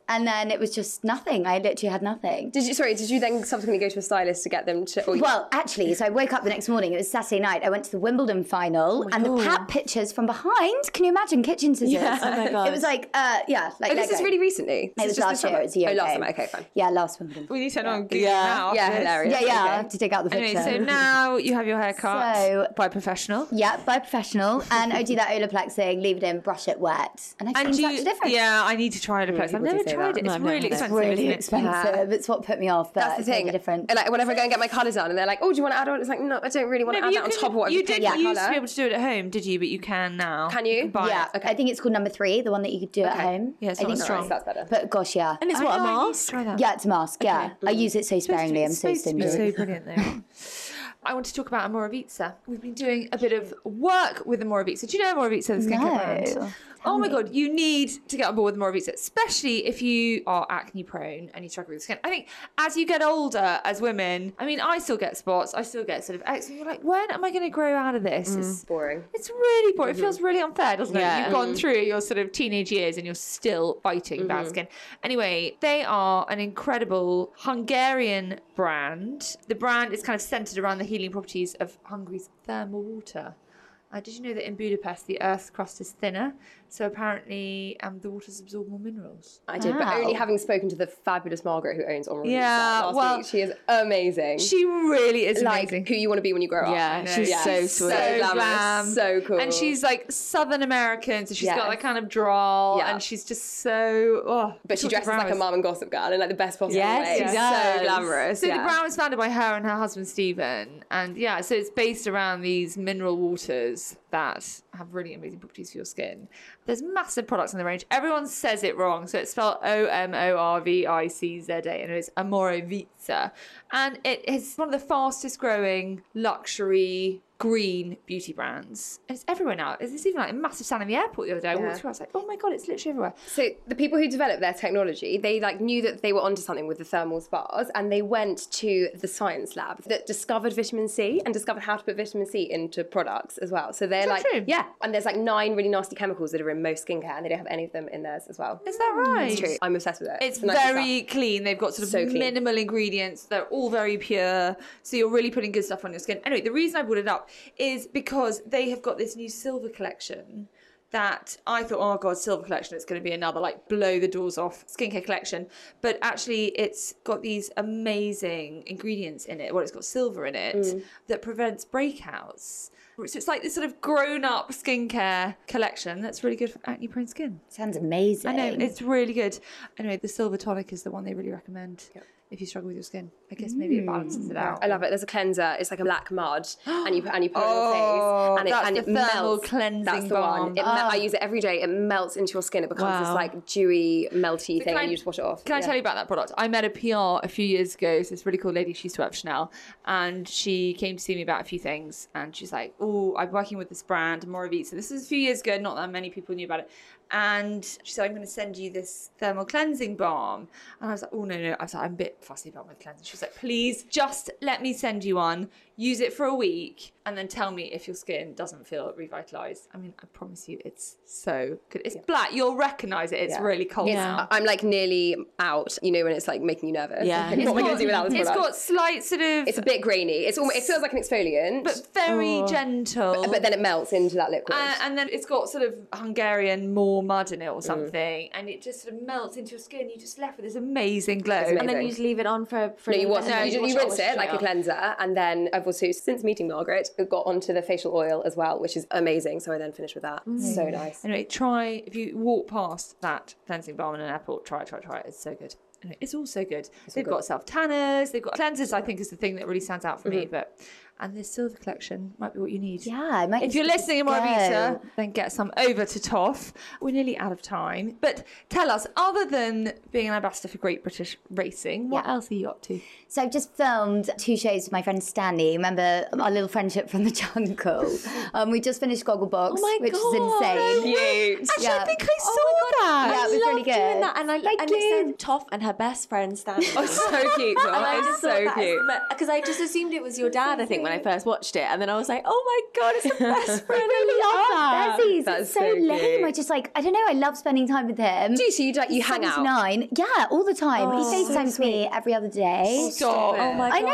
Speaker 4: And then it was just nothing. I literally had nothing.
Speaker 6: Did you then subsequently go to a stylist to get them to...
Speaker 4: Well, actually, so I woke up the next morning. It was Saturday night. I went to the Wimbledon final and the pat pictures from behind. Can you imagine kitchen scissors?
Speaker 5: Yeah. Oh my God.
Speaker 4: It was like,
Speaker 6: this is really recently?
Speaker 4: It was last year. It was a year ago.
Speaker 6: last summer. Okay, fine.
Speaker 4: Yeah, last Wimbledon.
Speaker 3: We need to know on Google now.
Speaker 6: Yeah, hilarious.
Speaker 4: Yeah, I have to dig out the picture.
Speaker 3: Anyway, so now you have your hair cut by a professional.
Speaker 4: Yeah, by a professional. And I do that Olaplex thing, leave it in, brush it wet. And I've seen such a difference.
Speaker 3: Yeah, I need to try Olaplex. I've never tried it. It's really expensive.
Speaker 4: It's really expensive. It's what put me off, but
Speaker 6: that's the thing.
Speaker 4: Different.
Speaker 6: Like whenever I go and get my colour done, and they're like, "Oh, do you want to add on?" It's like, no, I don't really want to add that on top of what
Speaker 3: you
Speaker 6: I've
Speaker 3: did. You used to be able to do it at home, did you? But you can now.
Speaker 6: Can you?
Speaker 4: Yeah. Okay. I think it's called number 3, the one that you could do at home.
Speaker 3: Yeah, it's
Speaker 4: I think
Speaker 3: strong.
Speaker 6: That's better.
Speaker 4: But gosh, yeah.
Speaker 5: And it's what, a mask?
Speaker 4: Yeah, it's a mask. Yeah, I use it so sparingly. I'm so stingy.
Speaker 3: So brilliant though. I want to talk about Amoravizza. We've been doing a bit of work with Amoravizza. Do you know Amoravizza, the skincare brand? Oh my God, you need to get on board with Amoravizza, especially if you are acne prone and you struggle with skin. I think as you get older as women, I mean, I still get spots, I still get sort of eczema. You're like, when am I going to grow out of this?
Speaker 6: It's boring.
Speaker 3: It's really boring. It feels really unfair, doesn't it? You've gone through your sort of teenage years and you're still fighting bad skin. Anyway, they are an incredible Hungarian brand. The brand is kind of centered around the healing properties of Hungary's thermal water. Did you know that in Budapest the Earth's crust is thinner? So apparently the waters absorb more minerals.
Speaker 6: I did, but only having spoken to the fabulous Margaret who owns Amoravizza last week. She is amazing.
Speaker 3: She really is amazing.
Speaker 6: Like who you want to be when you grow up.
Speaker 5: Yeah, she's so sweet.
Speaker 6: So glamorous. So cool.
Speaker 3: And she's like Southern American, so she's got that kind of drawl, and she's just so...
Speaker 6: but she dresses like a mum and gossip girl in like the best possible way.
Speaker 5: She does.
Speaker 6: So glamorous.
Speaker 3: So the brand was founded by her and her husband Stephen, and so it's based around these mineral waters that have really amazing properties for your skin. There's massive products in the range. Everyone says it wrong, so it's spelled Omorvicza, and it's Amoravizza. And it is one of the fastest growing luxury green beauty brands. And it's everywhere now. It's even like a massive stand in the airport the other day. I walked through, I was like, oh my God, it's literally everywhere.
Speaker 6: So the people who developed their technology, they like knew that they were onto something with the thermal spas, and they went to the science lab that discovered vitamin C and discovered how to put vitamin C into products as well. So they're
Speaker 3: true?
Speaker 6: Yeah. And there's like 9 really nasty chemicals that are in most skincare, and they don't have any of them in theirs as well.
Speaker 3: Is that right?
Speaker 6: It's true. I'm obsessed with it.
Speaker 3: It's very clean. They've got sort of minimal ingredients. They're all very pure. So you're really putting good stuff on your skin. Anyway, the reason I brought it up is because they have got this new silver collection that I thought, oh God, silver collection, it's going to be another like blow the doors off skincare collection. But actually it's got these amazing ingredients in it. Well, it's got silver in it that prevents breakouts. So it's like this sort of grown-up skincare collection that's really good for acne-prone skin.
Speaker 4: Sounds amazing.
Speaker 3: I know, it's really good. Anyway, the silver tonic is the one they really recommend. Yep. If you struggle with your skin, I guess maybe it balances it out.
Speaker 6: I love it. There's a cleanser. It's like a black mud, and you put it on your face, and it melts.
Speaker 3: Cleansing
Speaker 6: that's the
Speaker 3: balm.
Speaker 6: one. I use it every day. It melts into your skin. It becomes this like dewy, melty thing, and you just wash it off.
Speaker 3: Can I tell you about that product? I met a PR a few years ago. So this really cool lady. She used to work for Chanel, and she came to see me about a few things. And she's like, "Oh, I'm working with this brand, Amoravizza. This is a few years ago. Not that many people knew about it." And she said, I'm going to send you this thermal cleansing balm. And I was like, oh, no. I was like, I'm a bit fussy about my cleansing. She was like, please just let me send you one. Use it for a week and then tell me if your skin doesn't feel revitalized. I mean, I promise you, it's so good. It's black. You'll recognize it. It's really cold.
Speaker 6: I'm like nearly out, you know, when it's like making you nervous.
Speaker 5: Yeah.
Speaker 6: What am I going to do without this product?
Speaker 3: It's got slight sort of...
Speaker 6: It's a bit grainy. It feels like an exfoliant.
Speaker 3: But very gentle.
Speaker 6: But then it melts into that liquid.
Speaker 3: And then it's got sort of Hungarian more mud in it or something. And it just sort of melts into your skin. You're just left with this amazing glow.
Speaker 5: And then you just leave it on for
Speaker 6: no, you rinse it like a cleanser. And then I've also, since meeting Margaret, got onto the facial oil as well, which is amazing. So I then finished with that. So nice.
Speaker 3: Anyway, try, if you walk past that cleansing balm in an airport, try it. It's so good. Anyway, it's all so good. They've got self-tanners, they've got cleansers, I think is the thing that really stands out for me. And this silver collection might be what you need.
Speaker 4: Yeah.
Speaker 3: If you're listening in Amoravizza, then get some over to Toff. We're nearly out of time. But tell us, other than being an ambassador for Great British Racing, what else are you up to?
Speaker 4: So I've just filmed 2 shows with my friend Stanley. Remember our little friendship from the jungle? We just finished Gogglebox, which is insane.
Speaker 6: Cute.
Speaker 3: Actually, I think I saw that.
Speaker 4: Yeah, it was really good.
Speaker 5: That. And it said Toff and her best friend Stanley.
Speaker 6: Oh, so cute. It's so cute.
Speaker 5: Because I just assumed it was your dad, I think, when I first watched it. And then I was like, oh my God, it's the best friend. I love
Speaker 4: Bezies.
Speaker 6: That's
Speaker 4: It's so
Speaker 6: so
Speaker 4: lame.
Speaker 6: cute.
Speaker 4: I just I don't know. I love spending time with him.
Speaker 6: Do you? So you hang out?
Speaker 4: 79. Yeah, all the time. He
Speaker 5: Oh,
Speaker 4: FaceTimes me every other day.
Speaker 3: Stop.
Speaker 5: Oh my
Speaker 4: I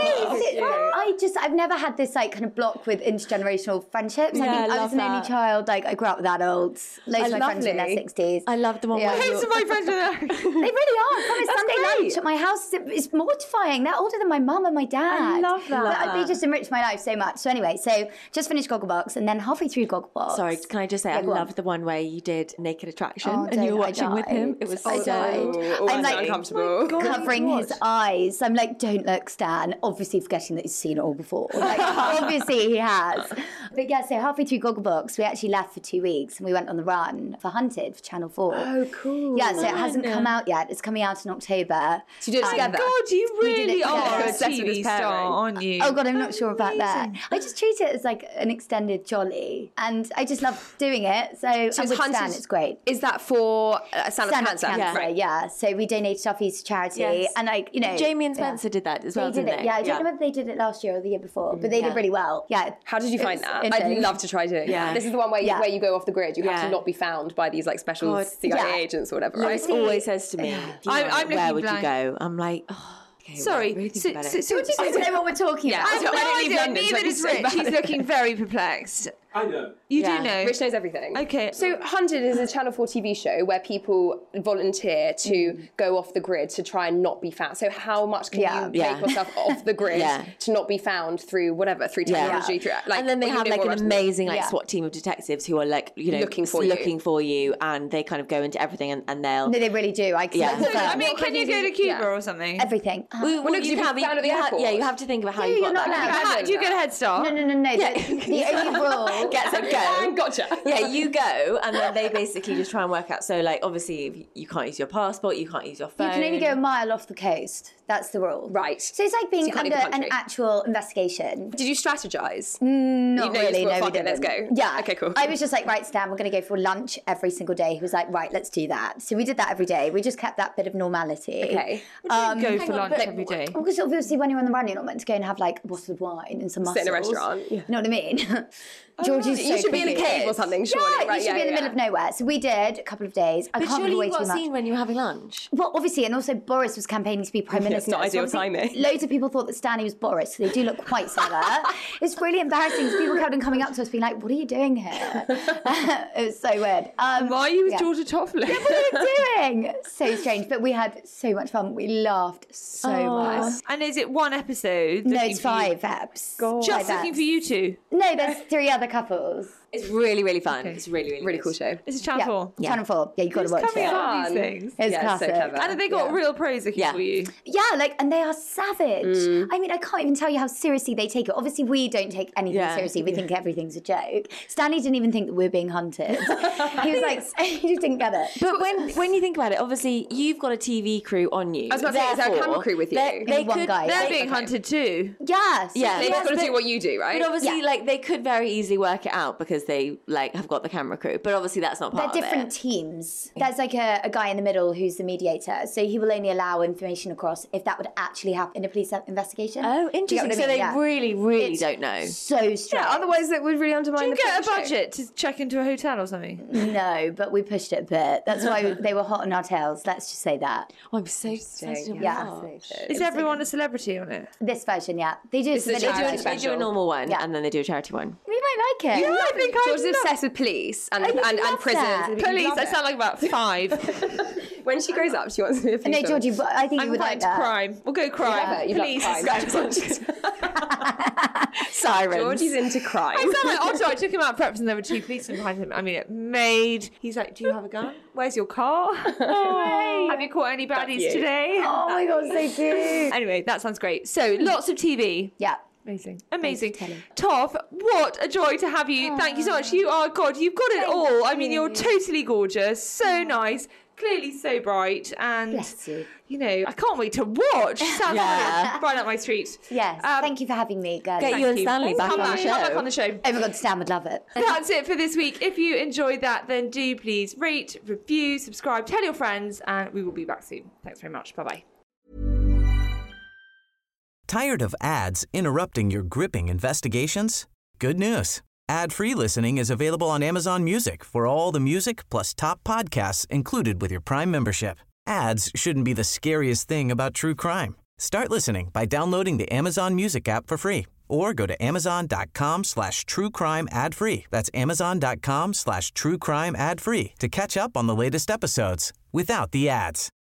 Speaker 5: God.
Speaker 4: know. I've never had this kind of block with intergenerational friendships.
Speaker 5: Yeah,
Speaker 4: I mean,
Speaker 5: I
Speaker 4: I
Speaker 5: love
Speaker 4: was an only
Speaker 5: that.
Speaker 4: child. I grew up with adults. Loads of my friends are in their 60s.
Speaker 5: I love the one where
Speaker 3: Most of my friends are there.
Speaker 4: They really are. Promise Sunday lunch at my house is mortifying. They're older than my mum and my dad.
Speaker 3: I love that.
Speaker 4: But they just enrich my life so much. So anyway, just finished Gogglebox, and then halfway through Gogglebox.
Speaker 5: Sorry, can I just say, I
Speaker 4: go on.
Speaker 5: loved the one where you did Naked Attraction
Speaker 4: Oh,
Speaker 5: and you were
Speaker 4: don't I
Speaker 5: watching with him.
Speaker 4: died.
Speaker 5: It was
Speaker 4: I
Speaker 5: so...
Speaker 4: died.
Speaker 6: I'm
Speaker 4: I'm
Speaker 6: uncomfortable.
Speaker 4: covering his eyes. I'm like, don't look, Stan. Obviously forgetting that he's seen it all before. Obviously he has. But yeah, so halfway through Gogglebox, we actually left for 2 weeks and we went on the run for Hunted for Channel 4.
Speaker 6: Oh, cool.
Speaker 4: Yeah, so it hasn't come out yet. It's coming out in October.
Speaker 6: So you did it together?
Speaker 3: God, you
Speaker 4: We did it
Speaker 3: really are a
Speaker 6: obsessed with
Speaker 3: TV
Speaker 6: his
Speaker 3: star,
Speaker 6: parents.
Speaker 3: aren't you?
Speaker 4: Oh God, I'm not sure about that. I just treat it as an extended jolly, and I just love doing it. So I'm
Speaker 6: it's
Speaker 4: with Stan,
Speaker 6: Hunted-
Speaker 4: it's great.
Speaker 6: Is that for Stand Up
Speaker 4: Stand Up
Speaker 6: Cancer?
Speaker 4: Cancer,
Speaker 6: Right.
Speaker 4: yeah. So we donated our fees to charity,
Speaker 5: Yes.
Speaker 4: and
Speaker 5: Jamie and Spencer did that as well,
Speaker 4: They did
Speaker 5: didn't
Speaker 4: it,
Speaker 5: they?
Speaker 4: yeah. I don't know whether they did it last year or the year before, but they did
Speaker 5: Yeah.
Speaker 4: really well. Yeah.
Speaker 6: How did you find
Speaker 4: It's
Speaker 6: that? I'd
Speaker 4: interesting.
Speaker 6: love to try doing
Speaker 5: Yeah.
Speaker 6: that. This is the one where you,
Speaker 4: Yeah.
Speaker 6: where you go off the grid. You have
Speaker 5: Yeah.
Speaker 6: to not be found by these special
Speaker 5: God.
Speaker 6: CIA
Speaker 4: Yeah.
Speaker 6: agents or whatever, right?
Speaker 5: Lewis always says to me, "Do you
Speaker 3: I'm
Speaker 5: know,
Speaker 3: looking
Speaker 5: where would
Speaker 3: blank.
Speaker 5: you go?" I'm like, oh, okay,
Speaker 3: Sorry.
Speaker 5: well, really think about it.
Speaker 4: I don't know what we're talking about.
Speaker 6: I don't leave
Speaker 3: idea.
Speaker 6: London, so
Speaker 3: Neither
Speaker 6: I
Speaker 3: does
Speaker 6: can say
Speaker 3: Rich.
Speaker 6: about
Speaker 3: He's
Speaker 6: it.
Speaker 3: looking very perplexed.
Speaker 8: I know.
Speaker 3: You
Speaker 5: Yeah.
Speaker 3: do know.
Speaker 6: Rich knows everything.
Speaker 3: Okay.
Speaker 6: So Hunted is a Channel 4 TV show where people volunteer to go off the grid to try and not be found. So how much can
Speaker 4: Yeah.
Speaker 6: you
Speaker 5: Yeah.
Speaker 6: make yourself off the grid
Speaker 5: Yeah.
Speaker 6: to not be found through whatever, through technology, through
Speaker 5: and then they have
Speaker 6: what
Speaker 5: an
Speaker 6: else-
Speaker 5: amazing
Speaker 4: Yeah.
Speaker 5: SWAT team of detectives who are
Speaker 6: looking for
Speaker 5: you, and they kind of go into everything and they'll
Speaker 4: No, they really do.
Speaker 5: Yeah.
Speaker 3: So, I mean,
Speaker 6: What
Speaker 3: can you
Speaker 6: can
Speaker 3: go
Speaker 6: you
Speaker 3: to
Speaker 6: do?
Speaker 3: Cuba
Speaker 6: Yeah.
Speaker 3: or something?
Speaker 4: Everything.
Speaker 5: Well,
Speaker 6: no, 'cause
Speaker 5: you
Speaker 6: you'd be
Speaker 5: can,
Speaker 6: found at the airport.
Speaker 5: yeah, you have to think about how
Speaker 4: Yeah,
Speaker 5: you
Speaker 4: you're
Speaker 5: got
Speaker 4: not
Speaker 5: that.
Speaker 4: allowed.
Speaker 3: Do you get a head start?
Speaker 4: No. The only rule.
Speaker 5: Gets a go.
Speaker 6: Gotcha.
Speaker 5: Yeah, you go, and then they basically just try and work out. So, obviously, if you can't use your passport, you can't use your phone.
Speaker 4: You can only go a mile off the coast. That's the rule.
Speaker 6: Right.
Speaker 4: So it's like being
Speaker 6: So you can't
Speaker 4: under
Speaker 6: leave the
Speaker 4: an
Speaker 6: country.
Speaker 4: actual investigation.
Speaker 6: Did you strategize?
Speaker 4: Not
Speaker 6: You know,
Speaker 4: really,
Speaker 6: you
Speaker 4: no,
Speaker 6: thought,
Speaker 4: we
Speaker 6: "Fuck it, let's
Speaker 4: didn't.
Speaker 6: go."
Speaker 4: Yeah.
Speaker 6: Okay, cool.
Speaker 4: I was just like, right, Stan, we're going to go for lunch every single day. He was like, right, let's do that. So we did that every day. We just kept that bit of normality.
Speaker 6: Okay.
Speaker 3: Go for
Speaker 5: on,
Speaker 3: lunch
Speaker 5: but-
Speaker 3: every day.
Speaker 4: Because obviously when you're on the run, you're not meant to go and have a bottle of wine and some mussels.
Speaker 6: Sit in a restaurant. Yeah.
Speaker 4: You know what I mean? Georgie's
Speaker 6: You should be in a
Speaker 4: complicated.
Speaker 6: cave or something, surely.
Speaker 4: Yeah,
Speaker 6: Right,
Speaker 4: you should be in the middle of nowhere. So we did a couple of days. I
Speaker 5: But
Speaker 4: can't
Speaker 5: surely
Speaker 4: give away
Speaker 5: you
Speaker 4: too
Speaker 5: got
Speaker 4: much.
Speaker 5: seen when you were having lunch.
Speaker 4: Well, obviously, and also Boris was campaigning to be Prime Minister.
Speaker 6: not ideal
Speaker 4: obviously
Speaker 6: timing.
Speaker 4: Loads of people thought that Stanley was Boris, so they do look quite similar. It's really embarrassing because people kept on coming up to us being like, what are you doing here? It was so weird.
Speaker 3: Why are you with
Speaker 4: yeah.
Speaker 3: Georgia Toffler?
Speaker 4: What are you doing? So strange, but we had so much fun. We laughed so much.
Speaker 3: And is it one episode?
Speaker 4: No,
Speaker 3: looking
Speaker 4: it's
Speaker 3: for you?
Speaker 4: 5 eps.
Speaker 3: Just
Speaker 4: Five
Speaker 3: looking
Speaker 4: eps.
Speaker 3: for you two.
Speaker 4: No, there's 3 other couples.
Speaker 5: It's really, really fun. It's really,
Speaker 6: Really
Speaker 5: good.
Speaker 6: cool show.
Speaker 3: This is Channel 4.
Speaker 4: Channel 4. Yeah, you got to
Speaker 3: Who's
Speaker 4: watch
Speaker 3: coming
Speaker 4: it.
Speaker 3: up with
Speaker 6: Fun.
Speaker 3: these things?
Speaker 4: It's
Speaker 6: Yeah, it's so
Speaker 4: classic.
Speaker 6: clever.
Speaker 3: And have they got real pros looking
Speaker 5: Yeah.
Speaker 3: for you?
Speaker 4: Yeah, and they are savage. I mean, I can't even tell you how seriously they take it. Obviously, we don't take anything
Speaker 5: Yeah.
Speaker 4: seriously. We think everything's a joke. Stanley didn't even think that we're being hunted. He was like, he just didn't get it.
Speaker 5: But when you think about it, obviously you've got a TV crew on you.
Speaker 6: I was about to say, is there a
Speaker 5: Therefore,
Speaker 6: camera crew with you?
Speaker 5: They
Speaker 4: Only one
Speaker 5: could,
Speaker 4: guy.
Speaker 3: They're
Speaker 4: Yeah.
Speaker 3: being hunted too.
Speaker 4: Yes.
Speaker 5: Yeah.
Speaker 6: They've
Speaker 5: Yes,
Speaker 6: got to
Speaker 5: but-
Speaker 6: do what you do, right?
Speaker 5: But obviously,
Speaker 4: Yeah.
Speaker 5: they could very easily work it out because they have got the camera crew. But obviously, that's not
Speaker 4: They're
Speaker 5: part
Speaker 4: different
Speaker 5: of it.
Speaker 4: teams. There's a guy in the middle who's the mediator. So he will only allow information across if that would actually happen in a police investigation.
Speaker 5: Oh,
Speaker 4: Do you get
Speaker 5: interesting.
Speaker 4: what I
Speaker 5: So
Speaker 4: mean?
Speaker 5: they
Speaker 4: Yeah.
Speaker 5: really
Speaker 4: It's
Speaker 5: don't know.
Speaker 4: So strict.
Speaker 6: Yeah, otherwise that would really undermine
Speaker 3: Do you
Speaker 6: the
Speaker 3: get a
Speaker 6: show.
Speaker 3: budget to check into a hotel or something?
Speaker 4: No, but we pushed it a bit. That's why they were hot on our tails. Let's just say that.
Speaker 5: Oh, I'm so sensitive.
Speaker 4: Yeah.
Speaker 3: Is everyone a celebrity on it?
Speaker 4: This version, yeah. They do
Speaker 6: This is a
Speaker 4: civilian
Speaker 6: charity
Speaker 4: version.
Speaker 5: They do a normal one
Speaker 4: Yeah.
Speaker 5: and then they do a charity one.
Speaker 4: We might like it.
Speaker 3: I think
Speaker 6: George is obsessed with police and
Speaker 4: you'd
Speaker 6: and
Speaker 4: love
Speaker 6: prisons.
Speaker 4: that.
Speaker 3: Police,
Speaker 6: Love
Speaker 3: I
Speaker 6: it.
Speaker 3: sound like about 5.
Speaker 6: When she grows up, she wants to be a police
Speaker 4: No,
Speaker 6: officer.
Speaker 4: Georgie, but I think you
Speaker 3: I'm
Speaker 4: would
Speaker 3: quite
Speaker 4: like
Speaker 3: into
Speaker 4: that.
Speaker 3: crime. We'll go crime.
Speaker 6: You love
Speaker 3: Police.
Speaker 6: crime.
Speaker 5: Sirens.
Speaker 6: Georgie's into crime.
Speaker 3: I sound like Otto. I took him out preps and there were 2 policemen behind him. I mean, maid. He's like, do you have a gun? Where's your car? Have you caught any baddies
Speaker 6: you.
Speaker 3: today?
Speaker 4: Oh my God, so cute.
Speaker 3: Anyway, that sounds great. So, lots of TV.
Speaker 4: Yeah.
Speaker 3: Amazing. Amazing.
Speaker 4: telly.
Speaker 3: Toph, what a joy to have you. Thank you so much. You are, God, you've got it all. I mean, you're totally gorgeous. So nice. Clearly so bright. And,
Speaker 4: Bless you.
Speaker 3: know, I can't wait to watch. Sounds
Speaker 5: Yeah.
Speaker 3: right up my street.
Speaker 4: Yes. Thank you for having me, girl.
Speaker 5: Get you and Stanley back
Speaker 3: Come
Speaker 5: on the
Speaker 3: back,
Speaker 5: show.
Speaker 3: come back on the show.
Speaker 4: Oh my God, Stan would love it.
Speaker 3: That's it for this week. If you enjoyed that, then do please rate, review, subscribe, tell your friends, and we will be back soon. Thanks very much. Bye-bye.
Speaker 10: Tired of ads interrupting your gripping investigations? Good news. Ad-free listening is available on Amazon Music for all the music plus top podcasts included with your Prime membership. Ads shouldn't be the scariest thing about true crime. Start listening by downloading the Amazon Music app for free or go to amazon.com/truecrime ad-free. That's amazon.com/truecrime ad-free to catch up on the latest episodes without the ads.